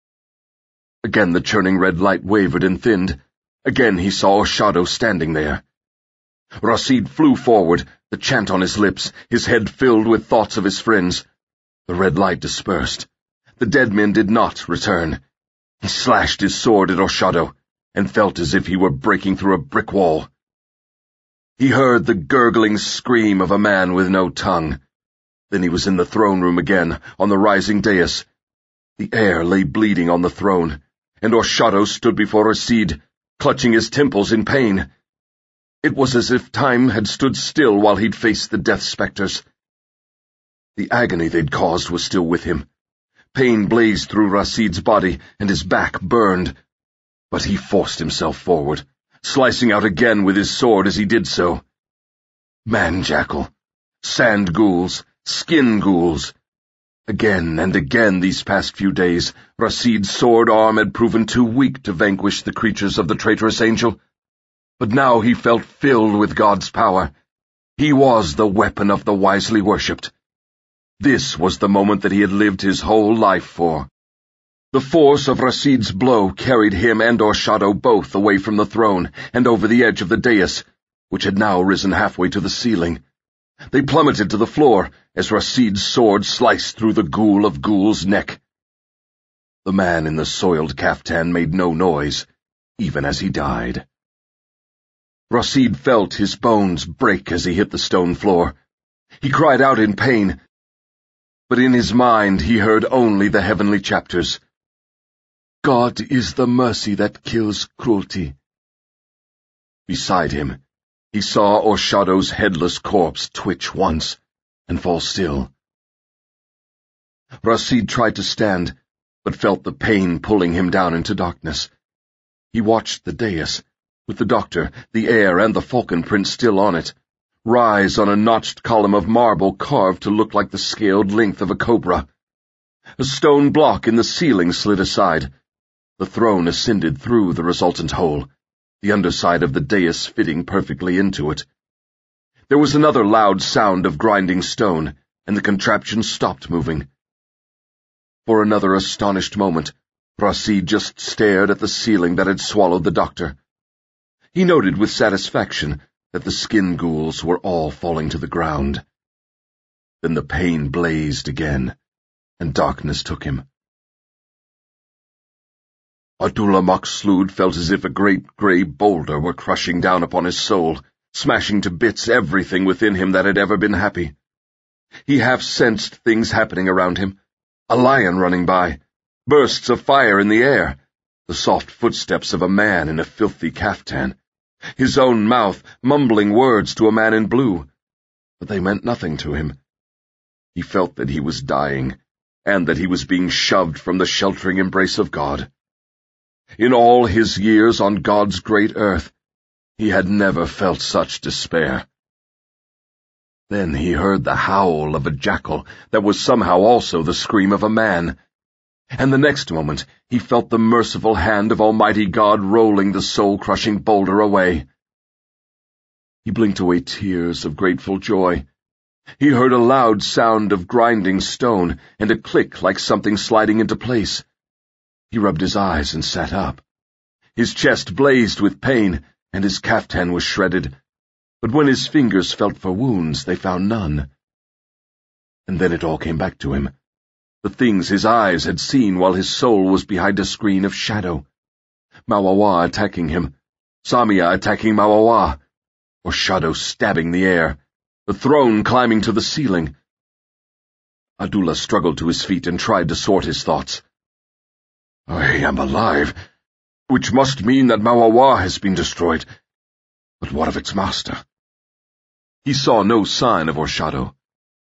Again the churning red light wavered and thinned. Again he saw Oshado standing there. Rashid flew forward, the chant on his lips, his head filled with thoughts of his friends. The red light dispersed. The dead men did not return. He slashed his sword at Oshado, and felt as if he were breaking through a brick wall. He heard the gurgling scream of a man with no tongue. Then he was in the throne room again, on the rising dais. The air lay bleeding on the throne, and Oshado stood before Rashid, clutching his temples in pain. It was as if time had stood still while he'd faced the death specters. The agony they'd caused was still with him. Pain blazed through Rashid's body, and his back burned. But he forced himself forward, slicing out again with his sword as he did so. Man-jackal, sand ghouls, skin ghouls. Again and again these past few days, Rashid's sword arm had proven too weak to vanquish the creatures of the traitorous angel. But now he felt filled with God's power. He was the weapon of the wisely worshipped. This was the moment that he had lived his whole life for. The force of Rashid's blow carried him and Oshado both away from the throne and over the edge of the dais, which had now risen halfway to the ceiling. They plummeted to the floor as Rashid's sword sliced through the ghoul of Ghoul's neck. The man in the soiled caftan made no noise, even as he died. Rashid felt his bones break as he hit the stone floor. He cried out in pain, but in his mind he heard only the heavenly chapters. God is the mercy that kills cruelty. Beside him, he saw Oshado's headless corpse twitch once and fall still. Rashid tried to stand, but felt the pain pulling him down into darkness. He watched the dais, with the doctor, the heir, and the falcon print still on it, rise on a notched column of marble carved to look like the scaled length of a cobra. A stone block in the ceiling slid aside. The throne ascended through the resultant hole, the underside of the dais fitting perfectly into it. There was another loud sound of grinding stone, and the contraption stopped moving. For another astonished moment, Rashid just stared at the ceiling that had swallowed the doctor. He noted with satisfaction that the skin ghouls were all falling to the ground. Then the pain blazed again, and darkness took him. Abdullah Maqslood felt as if a great grey boulder were crushing down upon his soul, smashing to bits everything within him that had ever been happy. He half-sensed things happening around him, a lion running by, bursts of fire in the air, the soft footsteps of a man in a filthy caftan, his own mouth mumbling words to a man in blue, but they meant nothing to him. He felt that he was dying, and that he was being shoved from the sheltering embrace of God. In all his years on God's great earth, he had never felt such despair. Then he heard the howl of a jackal that was somehow also the scream of a man, and the next moment he felt the merciful hand of Almighty God rolling the soul-crushing boulder away. He blinked away tears of grateful joy. He heard a loud sound of grinding stone and a click like something sliding into place. He rubbed his eyes and sat up. His chest blazed with pain, and his caftan was shredded, but when his fingers felt for wounds, they found none. And then it all came back to him, the things his eyes had seen while his soul was behind a screen of shadow. Mawawa attacking him, Samia attacking Mawawa, or Shadow stabbing the air, the throne climbing to the ceiling. Adula struggled to his feet and tried to sort his thoughts. I am alive, which must mean that Mawawa has been destroyed. But what of its master? He saw no sign of Orshadow.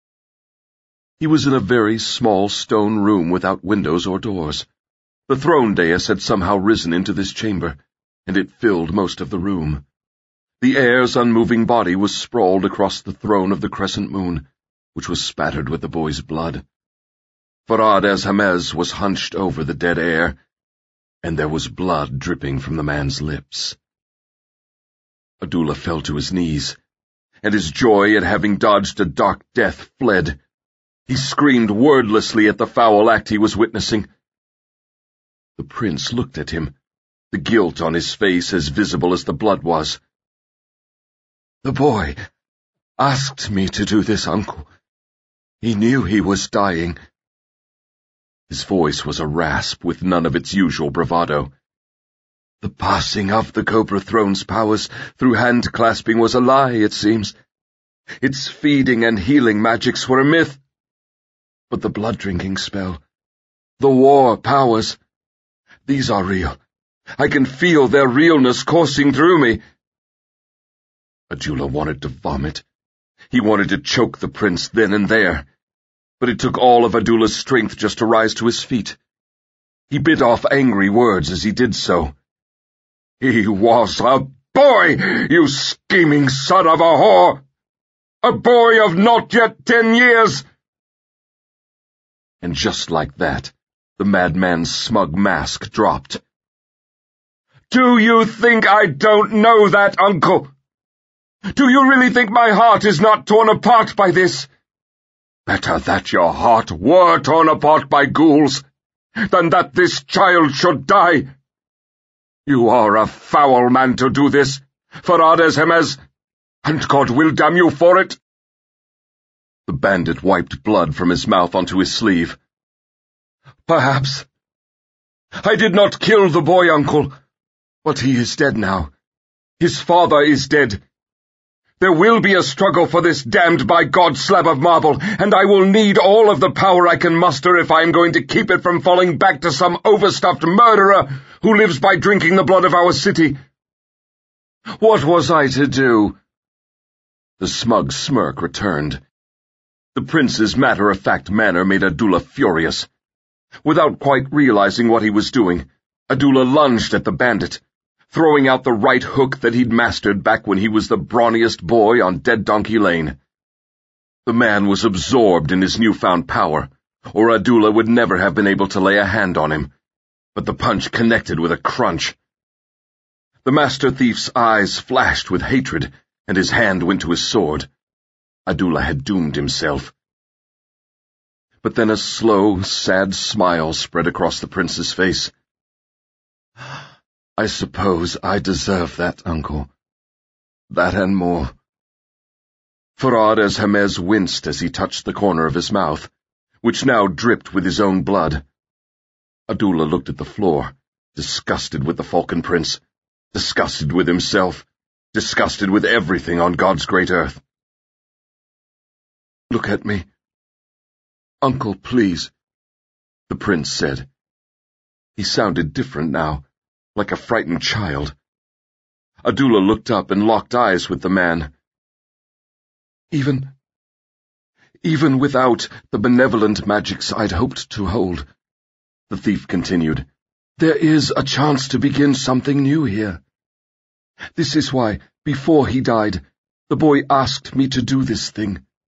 He was in a very small stone room without windows or doors. The throne dais had somehow risen into this chamber, and it filled most of the room. The heir's unmoving body was sprawled across the throne of the crescent moon, which was spattered with the boy's blood. Farad-ez-Hamez was hunched over the dead heir, and there was blood dripping from the man's lips. Adula fell to his knees, and his joy at having dodged a dark death fled. He screamed wordlessly at the foul act he was witnessing. The prince looked at him, the guilt on his face as visible as the blood was. The boy asked me to do this, uncle. He knew he was dying. His voice was a rasp with none of its usual bravado. The passing of the Cobra Throne's powers through hand-clasping was a lie, it seems. Its feeding and healing magics were a myth. But the blood-drinking spell, the war powers, these are real. I can feel their realness coursing through me. Adula wanted to vomit. He wanted to choke the prince then and there, but it took all of Adula's strength just to rise to his feet. He bit off angry words as he did so. He was a boy, you scheming son of a whore! A boy of not yet 10 years! And just like that, the madman's smug mask dropped. Do you think I don't know that, uncle? Do you really think my heart is not torn apart by this? Better that your heart were torn apart by ghouls, than that this child should die. You are a foul man to do this, Farad-ez-Hamez, and God will damn you for it. The bandit wiped blood from his mouth onto his sleeve. Perhaps. I did not kill the boy, uncle, but he is dead now. His father is dead. There will be a struggle for this damned-by-God slab of marble, and I will need all of the power I can muster if I am going to keep it from falling back to some overstuffed murderer who lives by drinking the blood of our city. What was I to do? The smug smirk returned. The prince's matter-of-fact manner made Adula furious. Without quite realizing what he was doing, Adula lunged at the bandit, throwing out the right hook that he'd mastered back when he was the brawniest boy on Dead Donkey Lane. The man was absorbed in his newfound power, or Adula would never have been able to lay a hand on him, but the punch connected with a crunch. The master thief's eyes flashed with hatred, and his hand went to his sword. Adula had doomed himself. But then a slow, sad smile spread across the prince's face. I suppose I deserve that, uncle. That and more. Farad-ez-Hamez winced as he touched the corner of his mouth, which now dripped with his own blood. Adula looked at the floor, disgusted with the Falcon Prince, disgusted with himself, disgusted with everything on God's great earth. Look at me. Uncle, please, the prince said. He sounded different now, like a frightened child. Adula looked up and locked eyes with the man. Even without the benevolent magics I'd hoped to hold, the thief continued, there is a chance to begin something new here. This is why, before he died, the boy asked me to do this thing,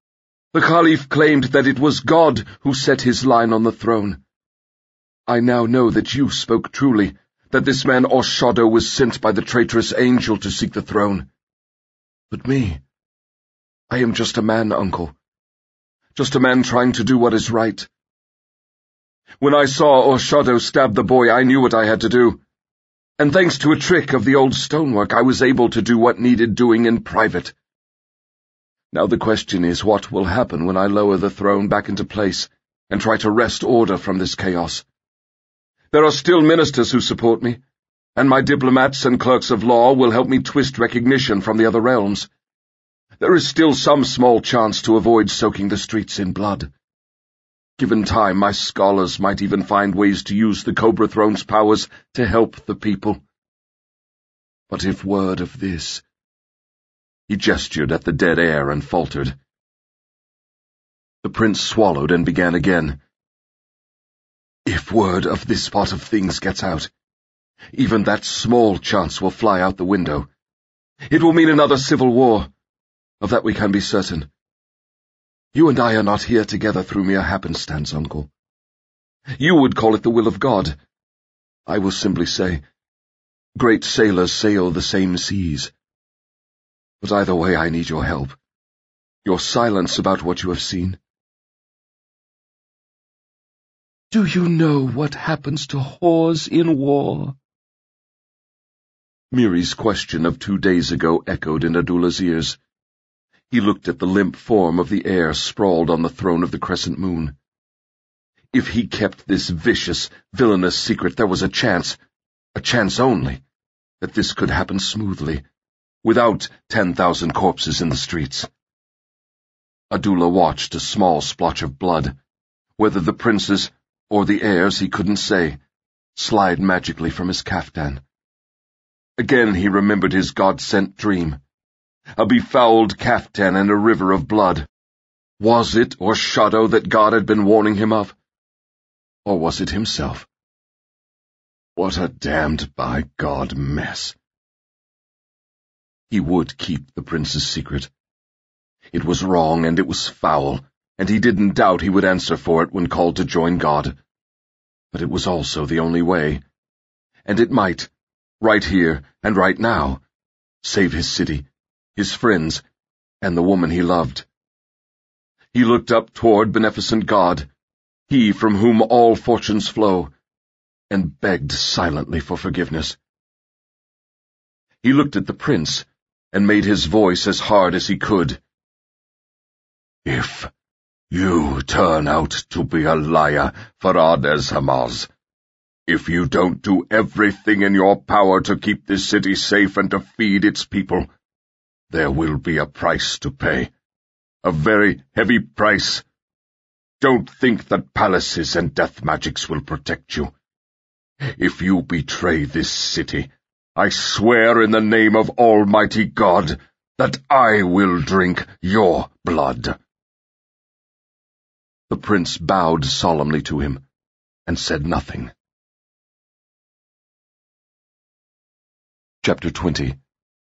The Caliph claimed that it was God who set his line on the throne. I now know that you spoke truly, that this man Orshodo was sent by the traitorous angel to seek the throne. But me, I am just a man, uncle. Just a man trying to do what is right. When I saw Orshodo stab the boy, I knew what I had to do. And thanks to a trick of the old stonework, I was able to do what needed doing in private. Now the question is, what will happen when I lower the throne back into place and try to wrest order from this chaos? There are still ministers who support me, and my diplomats and clerks of law will help me twist recognition from the other realms. There is still some small chance to avoid soaking the streets in blood. Given time, my scholars might even find ways to use the Cobra Throne's powers to help the people. But if word of this— He gestured at the dead air and faltered. The prince swallowed and began again. If word of this part of things gets out, even that small chance will fly out the window. It will mean another civil war. Of that we can be certain. You and I are not here together through mere happenstance, uncle. You would call it the will of God. I will simply say, great sailors sail the same seas. But either way, I need your help. Your silence about what you have seen. Do you know what happens to whores in war? Miri's question of 2 days ago echoed in Adullah's ears. He looked at the limp form of the heir sprawled on the throne of the crescent moon. If he kept this vicious, villainous secret, there was a chance only, that this could happen smoothly, without 10,000 corpses in the streets. Adullah watched a small splotch of blood, whether the prince's or the heir's he couldn't say, slide magically from his kaftan. Again he remembered his God-sent dream. A befouled kaftan and a river of blood. Was it Orshodo that God had been warning him of? Or was it himself? What a damned by God mess. He would keep the prince's secret. It was wrong and it was foul, and he didn't doubt he would answer for it when called to join God. But it was also the only way. And it might, right here and right now, save his city, his friends, and the woman he loved. He looked up toward beneficent God, he from whom all fortunes flow, and begged silently for forgiveness. He looked at the prince, and made his voice as hard as he could. If you turn out to be a liar, Farad-ez-Hamaz, if you don't do everything in your power to keep this city safe and to feed its people, there will be a price to pay. A very heavy price. Don't think that palaces and death magics will protect you. If you betray this city, I swear in the name of Almighty God that I will drink your blood. The prince bowed solemnly to him and said nothing. Chapter 20.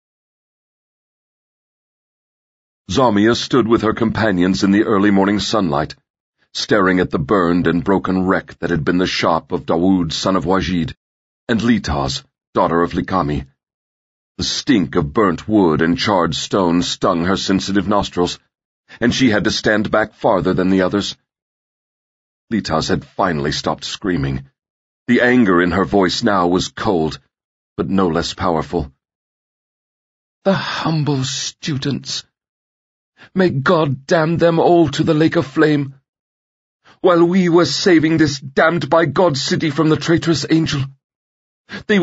Zamia stood with her companions in the early morning sunlight, staring at the burned and broken wreck that had been the shop of Dawood, son of Wajid, and Litaz, daughter of Likami. The stink of burnt wood and charred stone stung her sensitive nostrils, and she had to stand back farther than the others. Litaz had finally stopped screaming. The anger in her voice now was cold, but no less powerful. The humble students! May God damn them all to the lake of flame! While we were saving this damned-by-God city from the traitorous angel, they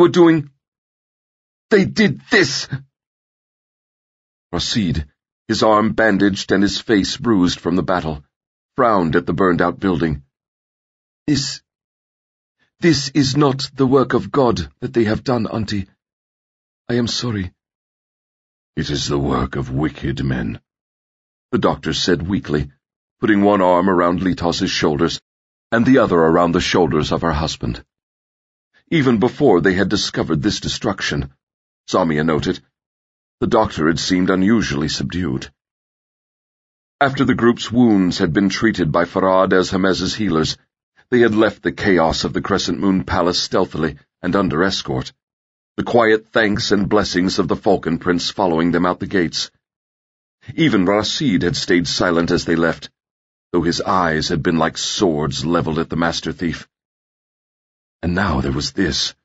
did this! Rashid, his arm bandaged and his face bruised from the battle, frowned at the burned-out building. This is not the work of God that they have done, Auntie. I am sorry. It is the work of wicked men, the doctor said weakly, putting one arm around Litaz's shoulders and the other around the shoulders of her husband. Even before they had discovered this destruction, Zamia noted, the doctor had seemed unusually subdued. After the group's wounds had been treated by Farad Eshamez's healers, they had left the chaos of the Crescent Moon Palace stealthily and under escort, the quiet thanks and blessings of the Falcon Prince following them out the gates. Even Rashid had stayed silent as they left, though his eyes had been like swords leveled at the master thief. And now there was this.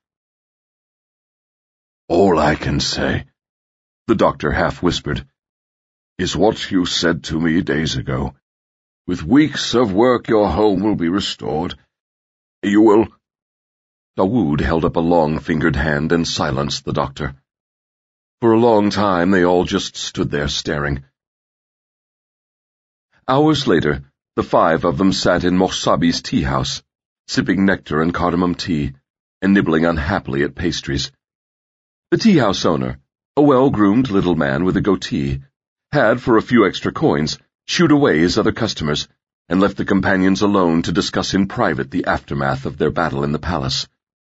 "All I can say," the doctor half-whispered, "is what you said to me days ago. With weeks of work your home will be restored. You will—" Dawood held up a long-fingered hand and silenced the doctor. For a long time they all just stood there staring. Hours later, the 5 of them sat in Mohsabi's tea-house, sipping nectar and cardamom tea, and nibbling unhappily at pastries. The tea-house owner, a well-groomed little man with a goatee, had, for a few extra coins, shooed away his other customers, and left the companions alone to discuss in private the aftermath of their battle in the palace.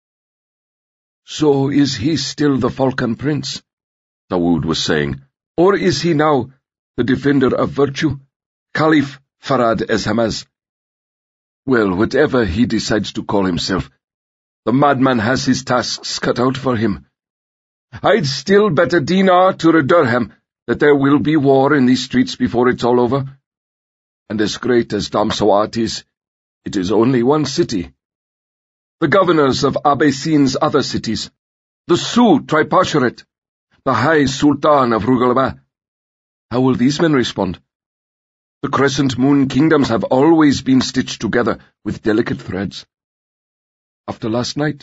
"So is he still the Falcon Prince?" Dawood was saying. "Or is he now the defender of virtue, Caliph Farad Eshamez? Well, whatever he decides to call himself, the madman has his tasks cut out for him. I'd still bet a dinar to a dirham that there will be war in these streets before it's all over. And as great as Damsawat is, it is only one city. The governors of Abessine's other cities, the Su Tripasharet, the High Sultan of Rugalaba. How will these men respond? The Crescent Moon kingdoms have always been stitched together with delicate threads. After last night—"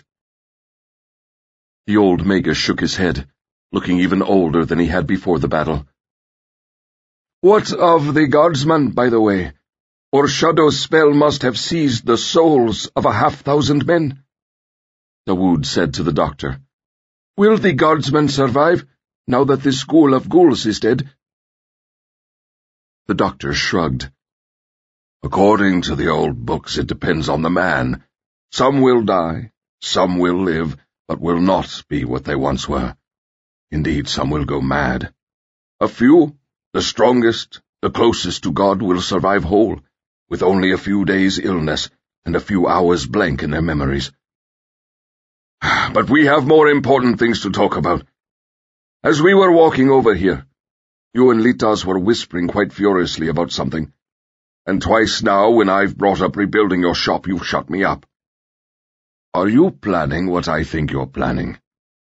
The old Magus shook his head, looking even older than he had before the battle. "What of the guardsman, by the way? Or Shadow's spell must have seized the souls of 1,000 men," Dawood said to the doctor. "Will the guardsman survive, now that the school of ghouls is dead?" The doctor shrugged. "According to the old books, it depends on the man. Some will die, some will live, but will not be what they once were. Indeed, some will go mad. A few, the strongest, the closest to God, will survive whole, with only a few days' illness and a few hours blank in their memories. But we have more important things to talk about. As we were walking over here, you and Litaz were whispering quite furiously about something, and twice now when I've brought up rebuilding your shop, you've shut me up. Are you planning what I think you're planning?"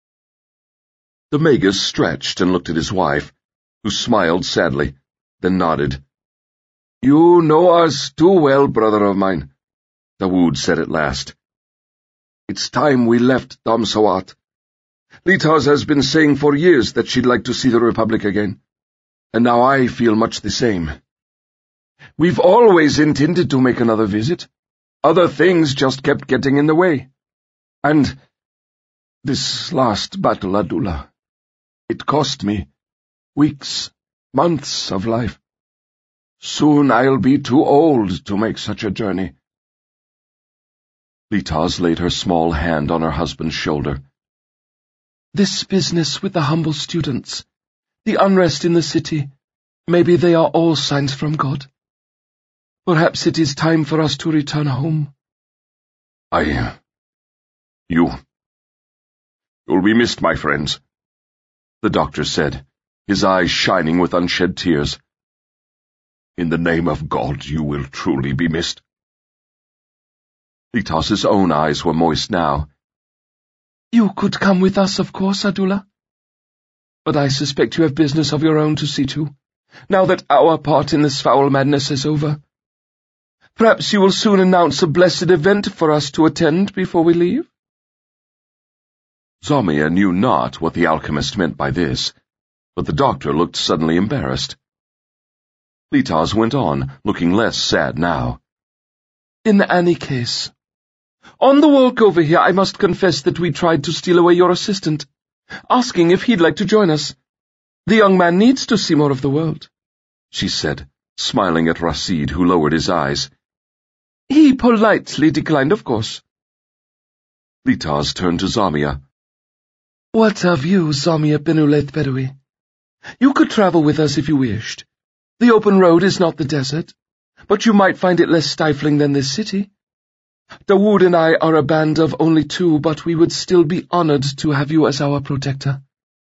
The Magus stretched and looked at his wife, who smiled sadly, then nodded. "You know us too well, brother of mine," Dawood said at last. "It's time we left Damsawat. Litaz has been saying for years that she'd like to see the Republic again, and now I feel much the same. We've always intended to make another visit. Other things just kept getting in the way. And this last battle, Adullah, it cost me weeks, months of life. Soon I'll be too old to make such a journey." Litaz laid her small hand on her husband's shoulder. "This business with the humble students, the unrest in the city, maybe they are all signs from God. Perhaps it is time for us to return home." You'll be missed, my friends," the doctor said, his eyes shining with unshed tears. "In the name of God, you will truly be missed." Litaz's own eyes were moist now. "You could come with us, of course, Adullah. But I suspect you have business of your own to see to, now that our part in this foul madness is over. Perhaps you will soon announce a blessed event for us to attend before we leave?" Zamia knew not what the alchemist meant by this, but the doctor looked suddenly embarrassed. Litaz went on, looking less sad now. "In any case, on the walk over here I must confess that we tried to steal away your assistant, asking if he'd like to join us. The young man needs to see more of the world," she said, smiling at Rashid, who lowered his eyes. "He politely declined, of course." Litaz turned to Zamia. "What of you, Zamia bin Ulayth Bedawi? You could travel with us if you wished. The open road is not the desert, but you might find it less stifling than this city. Dawood and I are a band of only 2, but we would still be honored to have you as our protector.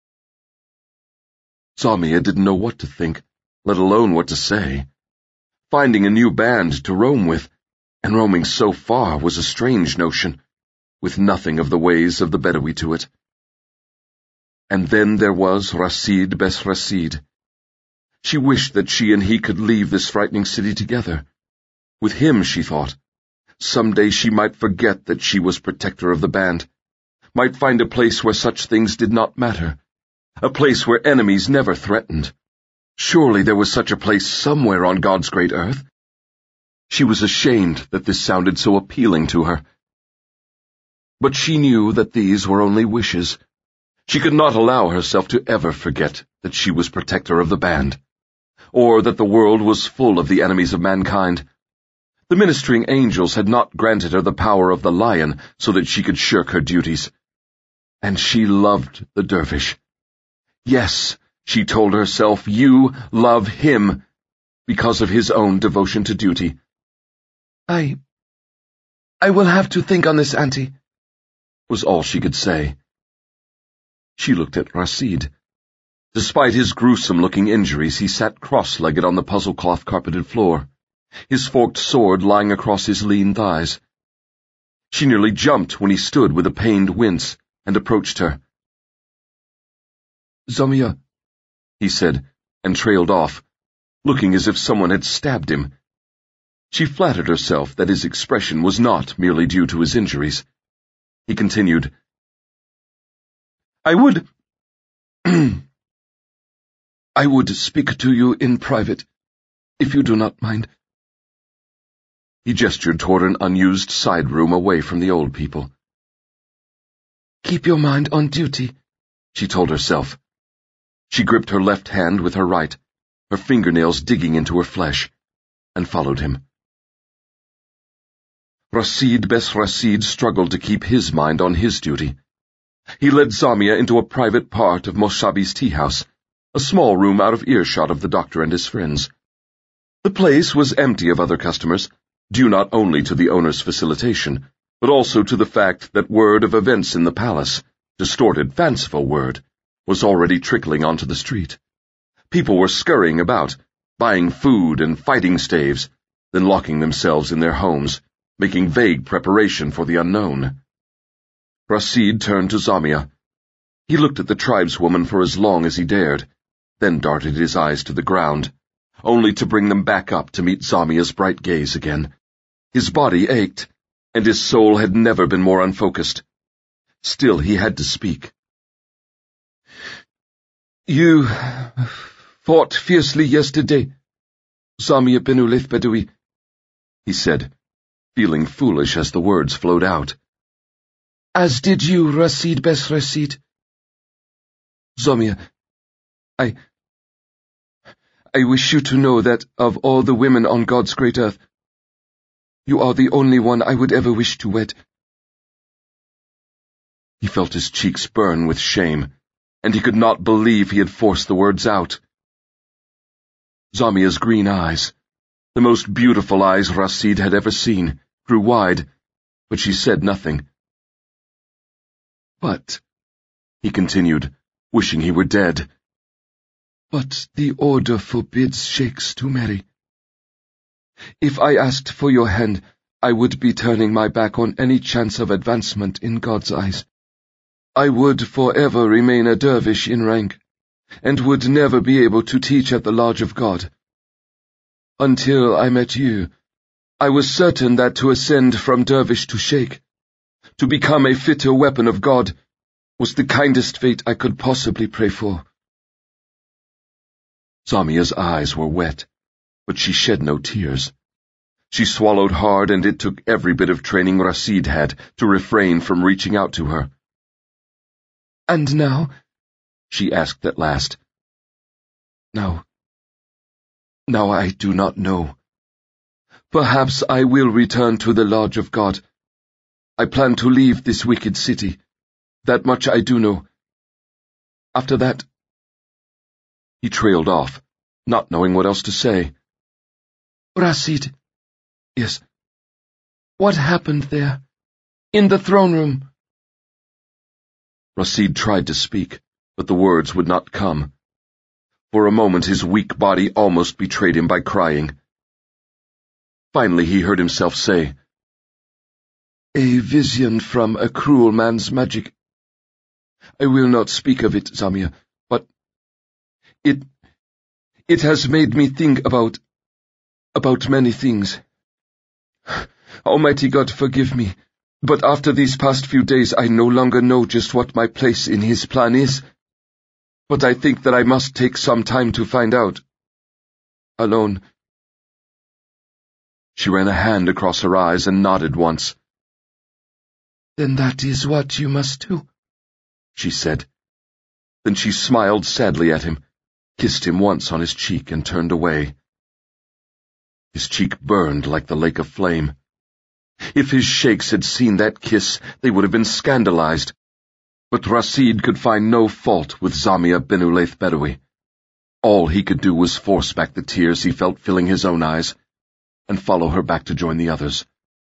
Zamia didn't know what to think, let alone what to say. Finding a new band to roam with, and roaming so far, was a strange notion, with nothing of the ways of the Bedawi to it. And then there was Rasid Bes Rasid. She wished that she and he could leave this frightening city together. With him, she thought, someday she might forget that she was protector of the band, might find a place where such things did not matter, a place where enemies never threatened. Surely there was such a place somewhere on God's great earth. She was ashamed that this sounded so appealing to her. But she knew that these were only wishes. She could not allow herself to ever forget that she was protector of the band, or that the world was full of the enemies of mankind. The ministering angels had not granted her the power of the lion so that she could shirk her duties. And she loved the dervish. Yes, she told herself, you love him, because of his own devotion to duty. I will have to think on this, Auntie, was all she could say. She looked at Rasid. Despite his gruesome-looking injuries, he sat cross-legged on the puzzle-cloth-carpeted floor, his forked sword lying across his lean thighs. She nearly jumped when he stood with a pained wince and approached her. Zamia, he said, and trailed off, looking as if someone had stabbed him. She flattered herself that his expression was not merely due to his injuries. He continued, I would speak to you in private, if you do not mind. He gestured toward an unused side room away from the old people. Keep your mind on duty, she told herself. She gripped her left hand with her right, her fingernails digging into her flesh, and followed him. Rasid Bes Rasid struggled to keep his mind on his duty. He led Zamia into a private part of Moshabi's tea-house, a small room out of earshot of the doctor and his friends. The place was empty of other customers, due not only to the owner's facilitation, but also to the fact that word of events in the palace, distorted, fanciful word, was already trickling onto the street. People were scurrying about, buying food and fighting staves, then locking themselves in their homes, making vague preparation for the unknown. Rasid turned to Zamia. He looked at the tribeswoman for as long as he dared, then darted his eyes to the ground, only to bring them back up to meet Zamia's bright gaze again. His body ached, and his soul had never been more unfocused. Still he had to speak. You fought fiercely yesterday, Zamia bin Ulith Bedawi, he said, feeling foolish as the words flowed out. As did you, Rasid Bes Rasid. Zamia, I wish you to know that of all the women on God's great earth, you are the only one I would ever wish to wed. He felt his cheeks burn with shame, and he could not believe he had forced the words out. Zamia's green eyes, the most beautiful eyes Rasid had ever seen, grew wide, but she said nothing. But, he continued, wishing he were dead, but the order forbids sheikhs to marry. If I asked for your hand, I would be turning my back on any chance of advancement in God's eyes. I would forever remain a dervish in rank, and would never be able to teach at the Lodge of God. Until I met you, I was certain that to ascend from dervish to sheikh, to become a fitter weapon of God, was the kindest fate I could possibly pray for. Zamia's eyes were wet, but she shed no tears. She swallowed hard, and it took every bit of training Rasid had to refrain from reaching out to her. And now? She asked at last. Now I do not know. Perhaps I will return to the Lodge of God. I plan to leave this wicked city. That much I do know. After that... He trailed off, not knowing what else to say. Rashid. Yes. What happened there? In the throne room? Rashid tried to speak, but the words would not come. For a moment his weak body almost betrayed him by crying. Finally he heard himself say, "A vision from a cruel man's magic. I will not speak of it, Zamia, but it has made me think about many things. Almighty God, forgive me, but after these past few days I no longer know just what my place in his plan is. But I think that I must take some time to find out. Alone." She ran a hand across her eyes and nodded once. "Then that is what you must do," she said. Then she smiled sadly at him, kissed him once on his cheek, and turned away. His cheek burned like the lake of flame. If his sheikhs had seen that kiss, they would have been scandalized. But Rashid could find no fault with Zamia bin Ulaith Bedawi. All he could do was force back the tears he felt filling his own eyes, and follow her back to join the others.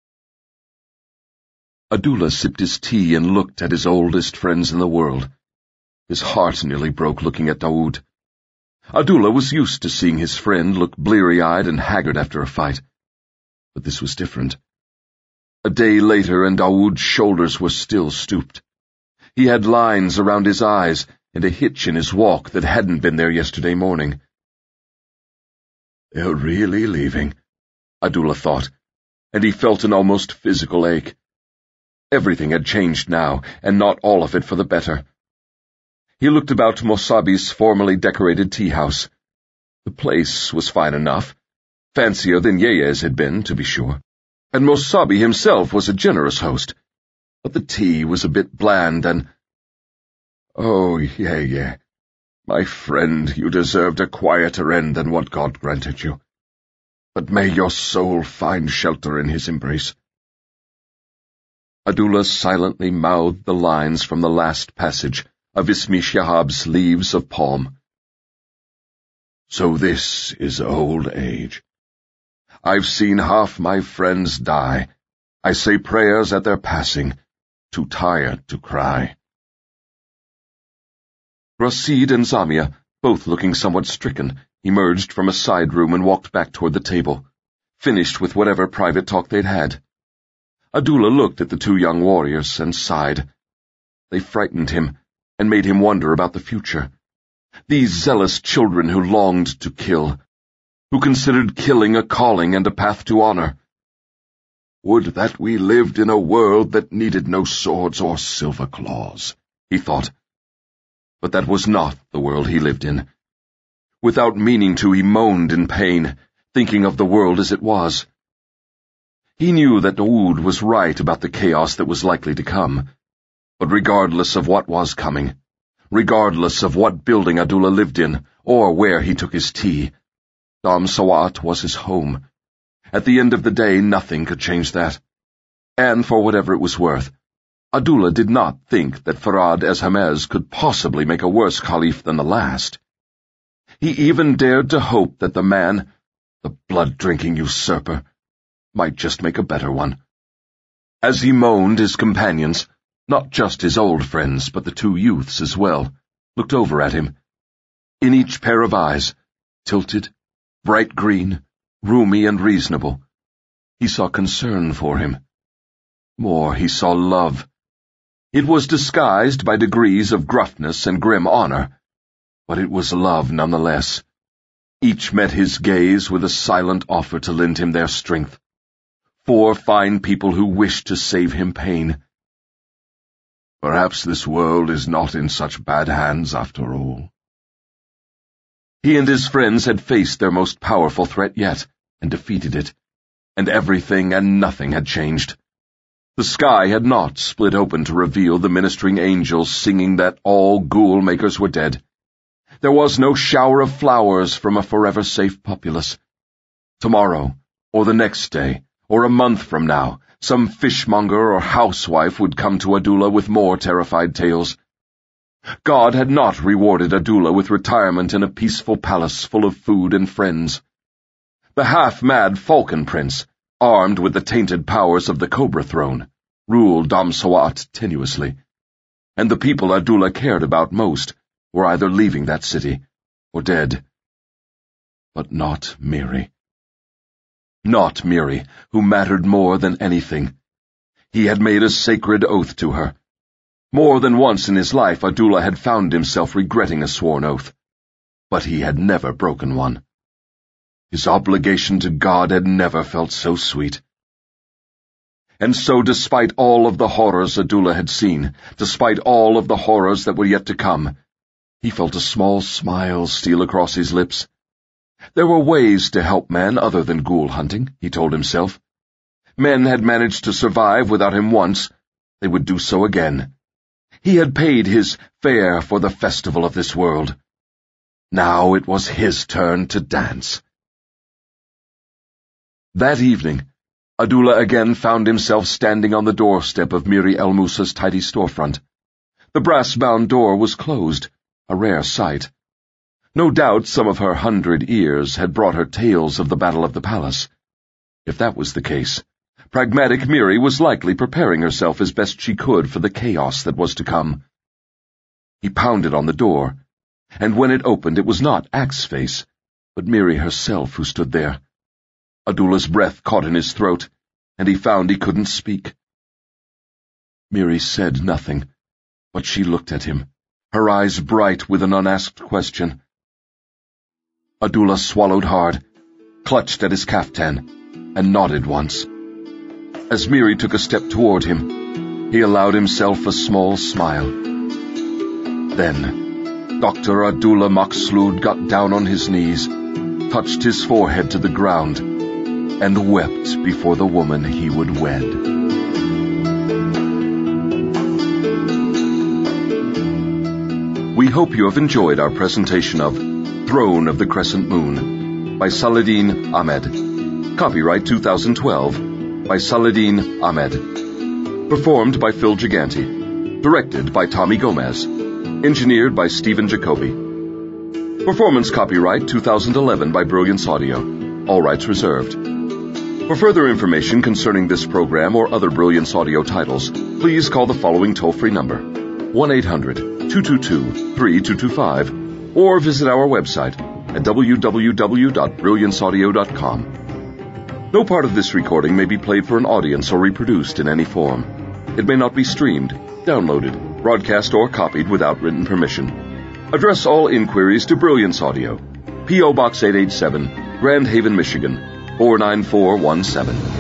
Abdullah sipped his tea and looked at his oldest friends in the world. His heart nearly broke looking at Daoud. Abdullah was used to seeing his friend look bleary-eyed and haggard after a fight. But this was different. A day later, and Daoud's shoulders were still stooped. He had lines around his eyes and a hitch in his walk that hadn't been there yesterday morning. "They're really leaving," Abdullah thought, and he felt an almost physical ache. Everything had changed now, and not all of it for the better. He looked about Mosabi's formally decorated tea-house. The place was fine enough, fancier than Yeye's had been, to be sure, and Mosabi himself was a generous host. But the tea was a bit bland and— "Oh, Yeye, my friend, you deserved a quieter end than what God granted you. But may your soul find shelter in his embrace." Abdullah silently mouthed the lines from the last passage of Ismi Shahab's Leaves of Palm. "So this is old age. I've seen half my friends die. I say prayers at their passing, too tired to cry." Rashid and Zamia, both looking somewhat stricken, emerged from a side room and walked back toward the table, finished with whatever private talk they'd had. Abdullah looked at the two young warriors and sighed. They frightened him and made him wonder about the future. These zealous children who longed to kill, who considered killing a calling and a path to honor. "Would that we lived in a world that needed no swords or silver claws," he thought. But that was not the world he lived in. Without meaning to, he moaned in pain, thinking of the world as it was. He knew that Daoud was right about the chaos that was likely to come, but regardless of what was coming, regardless of what building Abdullah lived in, or where he took his tea, Dam Sawat was his home. At the end of the day, nothing could change that. And for whatever it was worth, Abdullah did not think that Farad Eshamez could possibly make a worse caliph than the last. He even dared to hope that the man, the blood-drinking usurper, might just make a better one. As he moaned, his companions, not just his old friends, but the two youths as well, looked over at him. In each pair of eyes, tilted, bright green, roomy and reasonable, he saw concern for him. More, he saw love. It was disguised by degrees of gruffness and grim honor, but it was love nonetheless. Each met his gaze with a silent offer to lend him their strength. 4 fine people who wished to save him pain. Perhaps this world is not in such bad hands after all. He and his friends had faced their most powerful threat yet, and defeated it, and everything and nothing had changed. The sky had not split open to reveal the ministering angels singing that all ghoul-makers were dead. There was no shower of flowers from a forever safe populace. Tomorrow, or the next day, or a month from now, some fishmonger or housewife would come to Abdullah with more terrified tales. God had not rewarded Adula with retirement in a peaceful palace full of food and friends. The half-mad Falcon Prince, armed with the tainted powers of the Cobra Throne, ruled Damsawat tenuously, and the people Adula cared about most were either leaving that city or dead. But not Miri. Not Miri, who mattered more than anything. He had made a sacred oath to her. More than once in his life, Adula had found himself regretting a sworn oath, but he had never broken one. His obligation to God had never felt so sweet. And so, despite all of the horrors Adula had seen, despite all of the horrors that were yet to come, he felt a small smile steal across his lips. There were ways to help men other than ghoul hunting, he told himself. Men had managed to survive without him once. They would do so again. He had paid his fare for the festival of this world. Now it was his turn to dance. That evening, Adula again found himself standing on the doorstep of Miri El Musa's tidy storefront. The brass-bound door was closed, a rare sight. No doubt some of her 100 ears had brought her tales of the Battle of the Palace. If that was the case, pragmatic Miri was likely preparing herself as best she could for the chaos that was to come. He pounded on the door, and when it opened it was not Axeface, but Miri herself who stood there. Adula's breath caught in his throat, and he found he couldn't speak. Miri said nothing, but she looked at him, her eyes bright with an unasked question. Adula swallowed hard, clutched at his caftan, and nodded once. As Miri took a step toward him, he allowed himself a small smile. Then, Dr. Adula Makslood got down on his knees, touched his forehead to the ground, and wept before the woman he would wed. We hope you have enjoyed our presentation of Throne of the Crescent Moon by Saladin Ahmed. Copyright 2012 by Saladin Ahmed. Performed by Phil Giganti. Directed by Tommy Gomez. Engineered by Stephen Jacoby. Performance copyright 2011 by Brilliance Audio. All rights reserved. For further information concerning this program or other Brilliance Audio titles, please call the following toll-free number, 1-800-222-3225, or visit our website at www.brillianceaudio.com. No part of this recording may be played for an audience or reproduced in any form. It may not be streamed, downloaded, broadcast, or copied without written permission. Address all inquiries to Brilliance Audio, P.O. Box 887, Grand Haven, Michigan, 49417.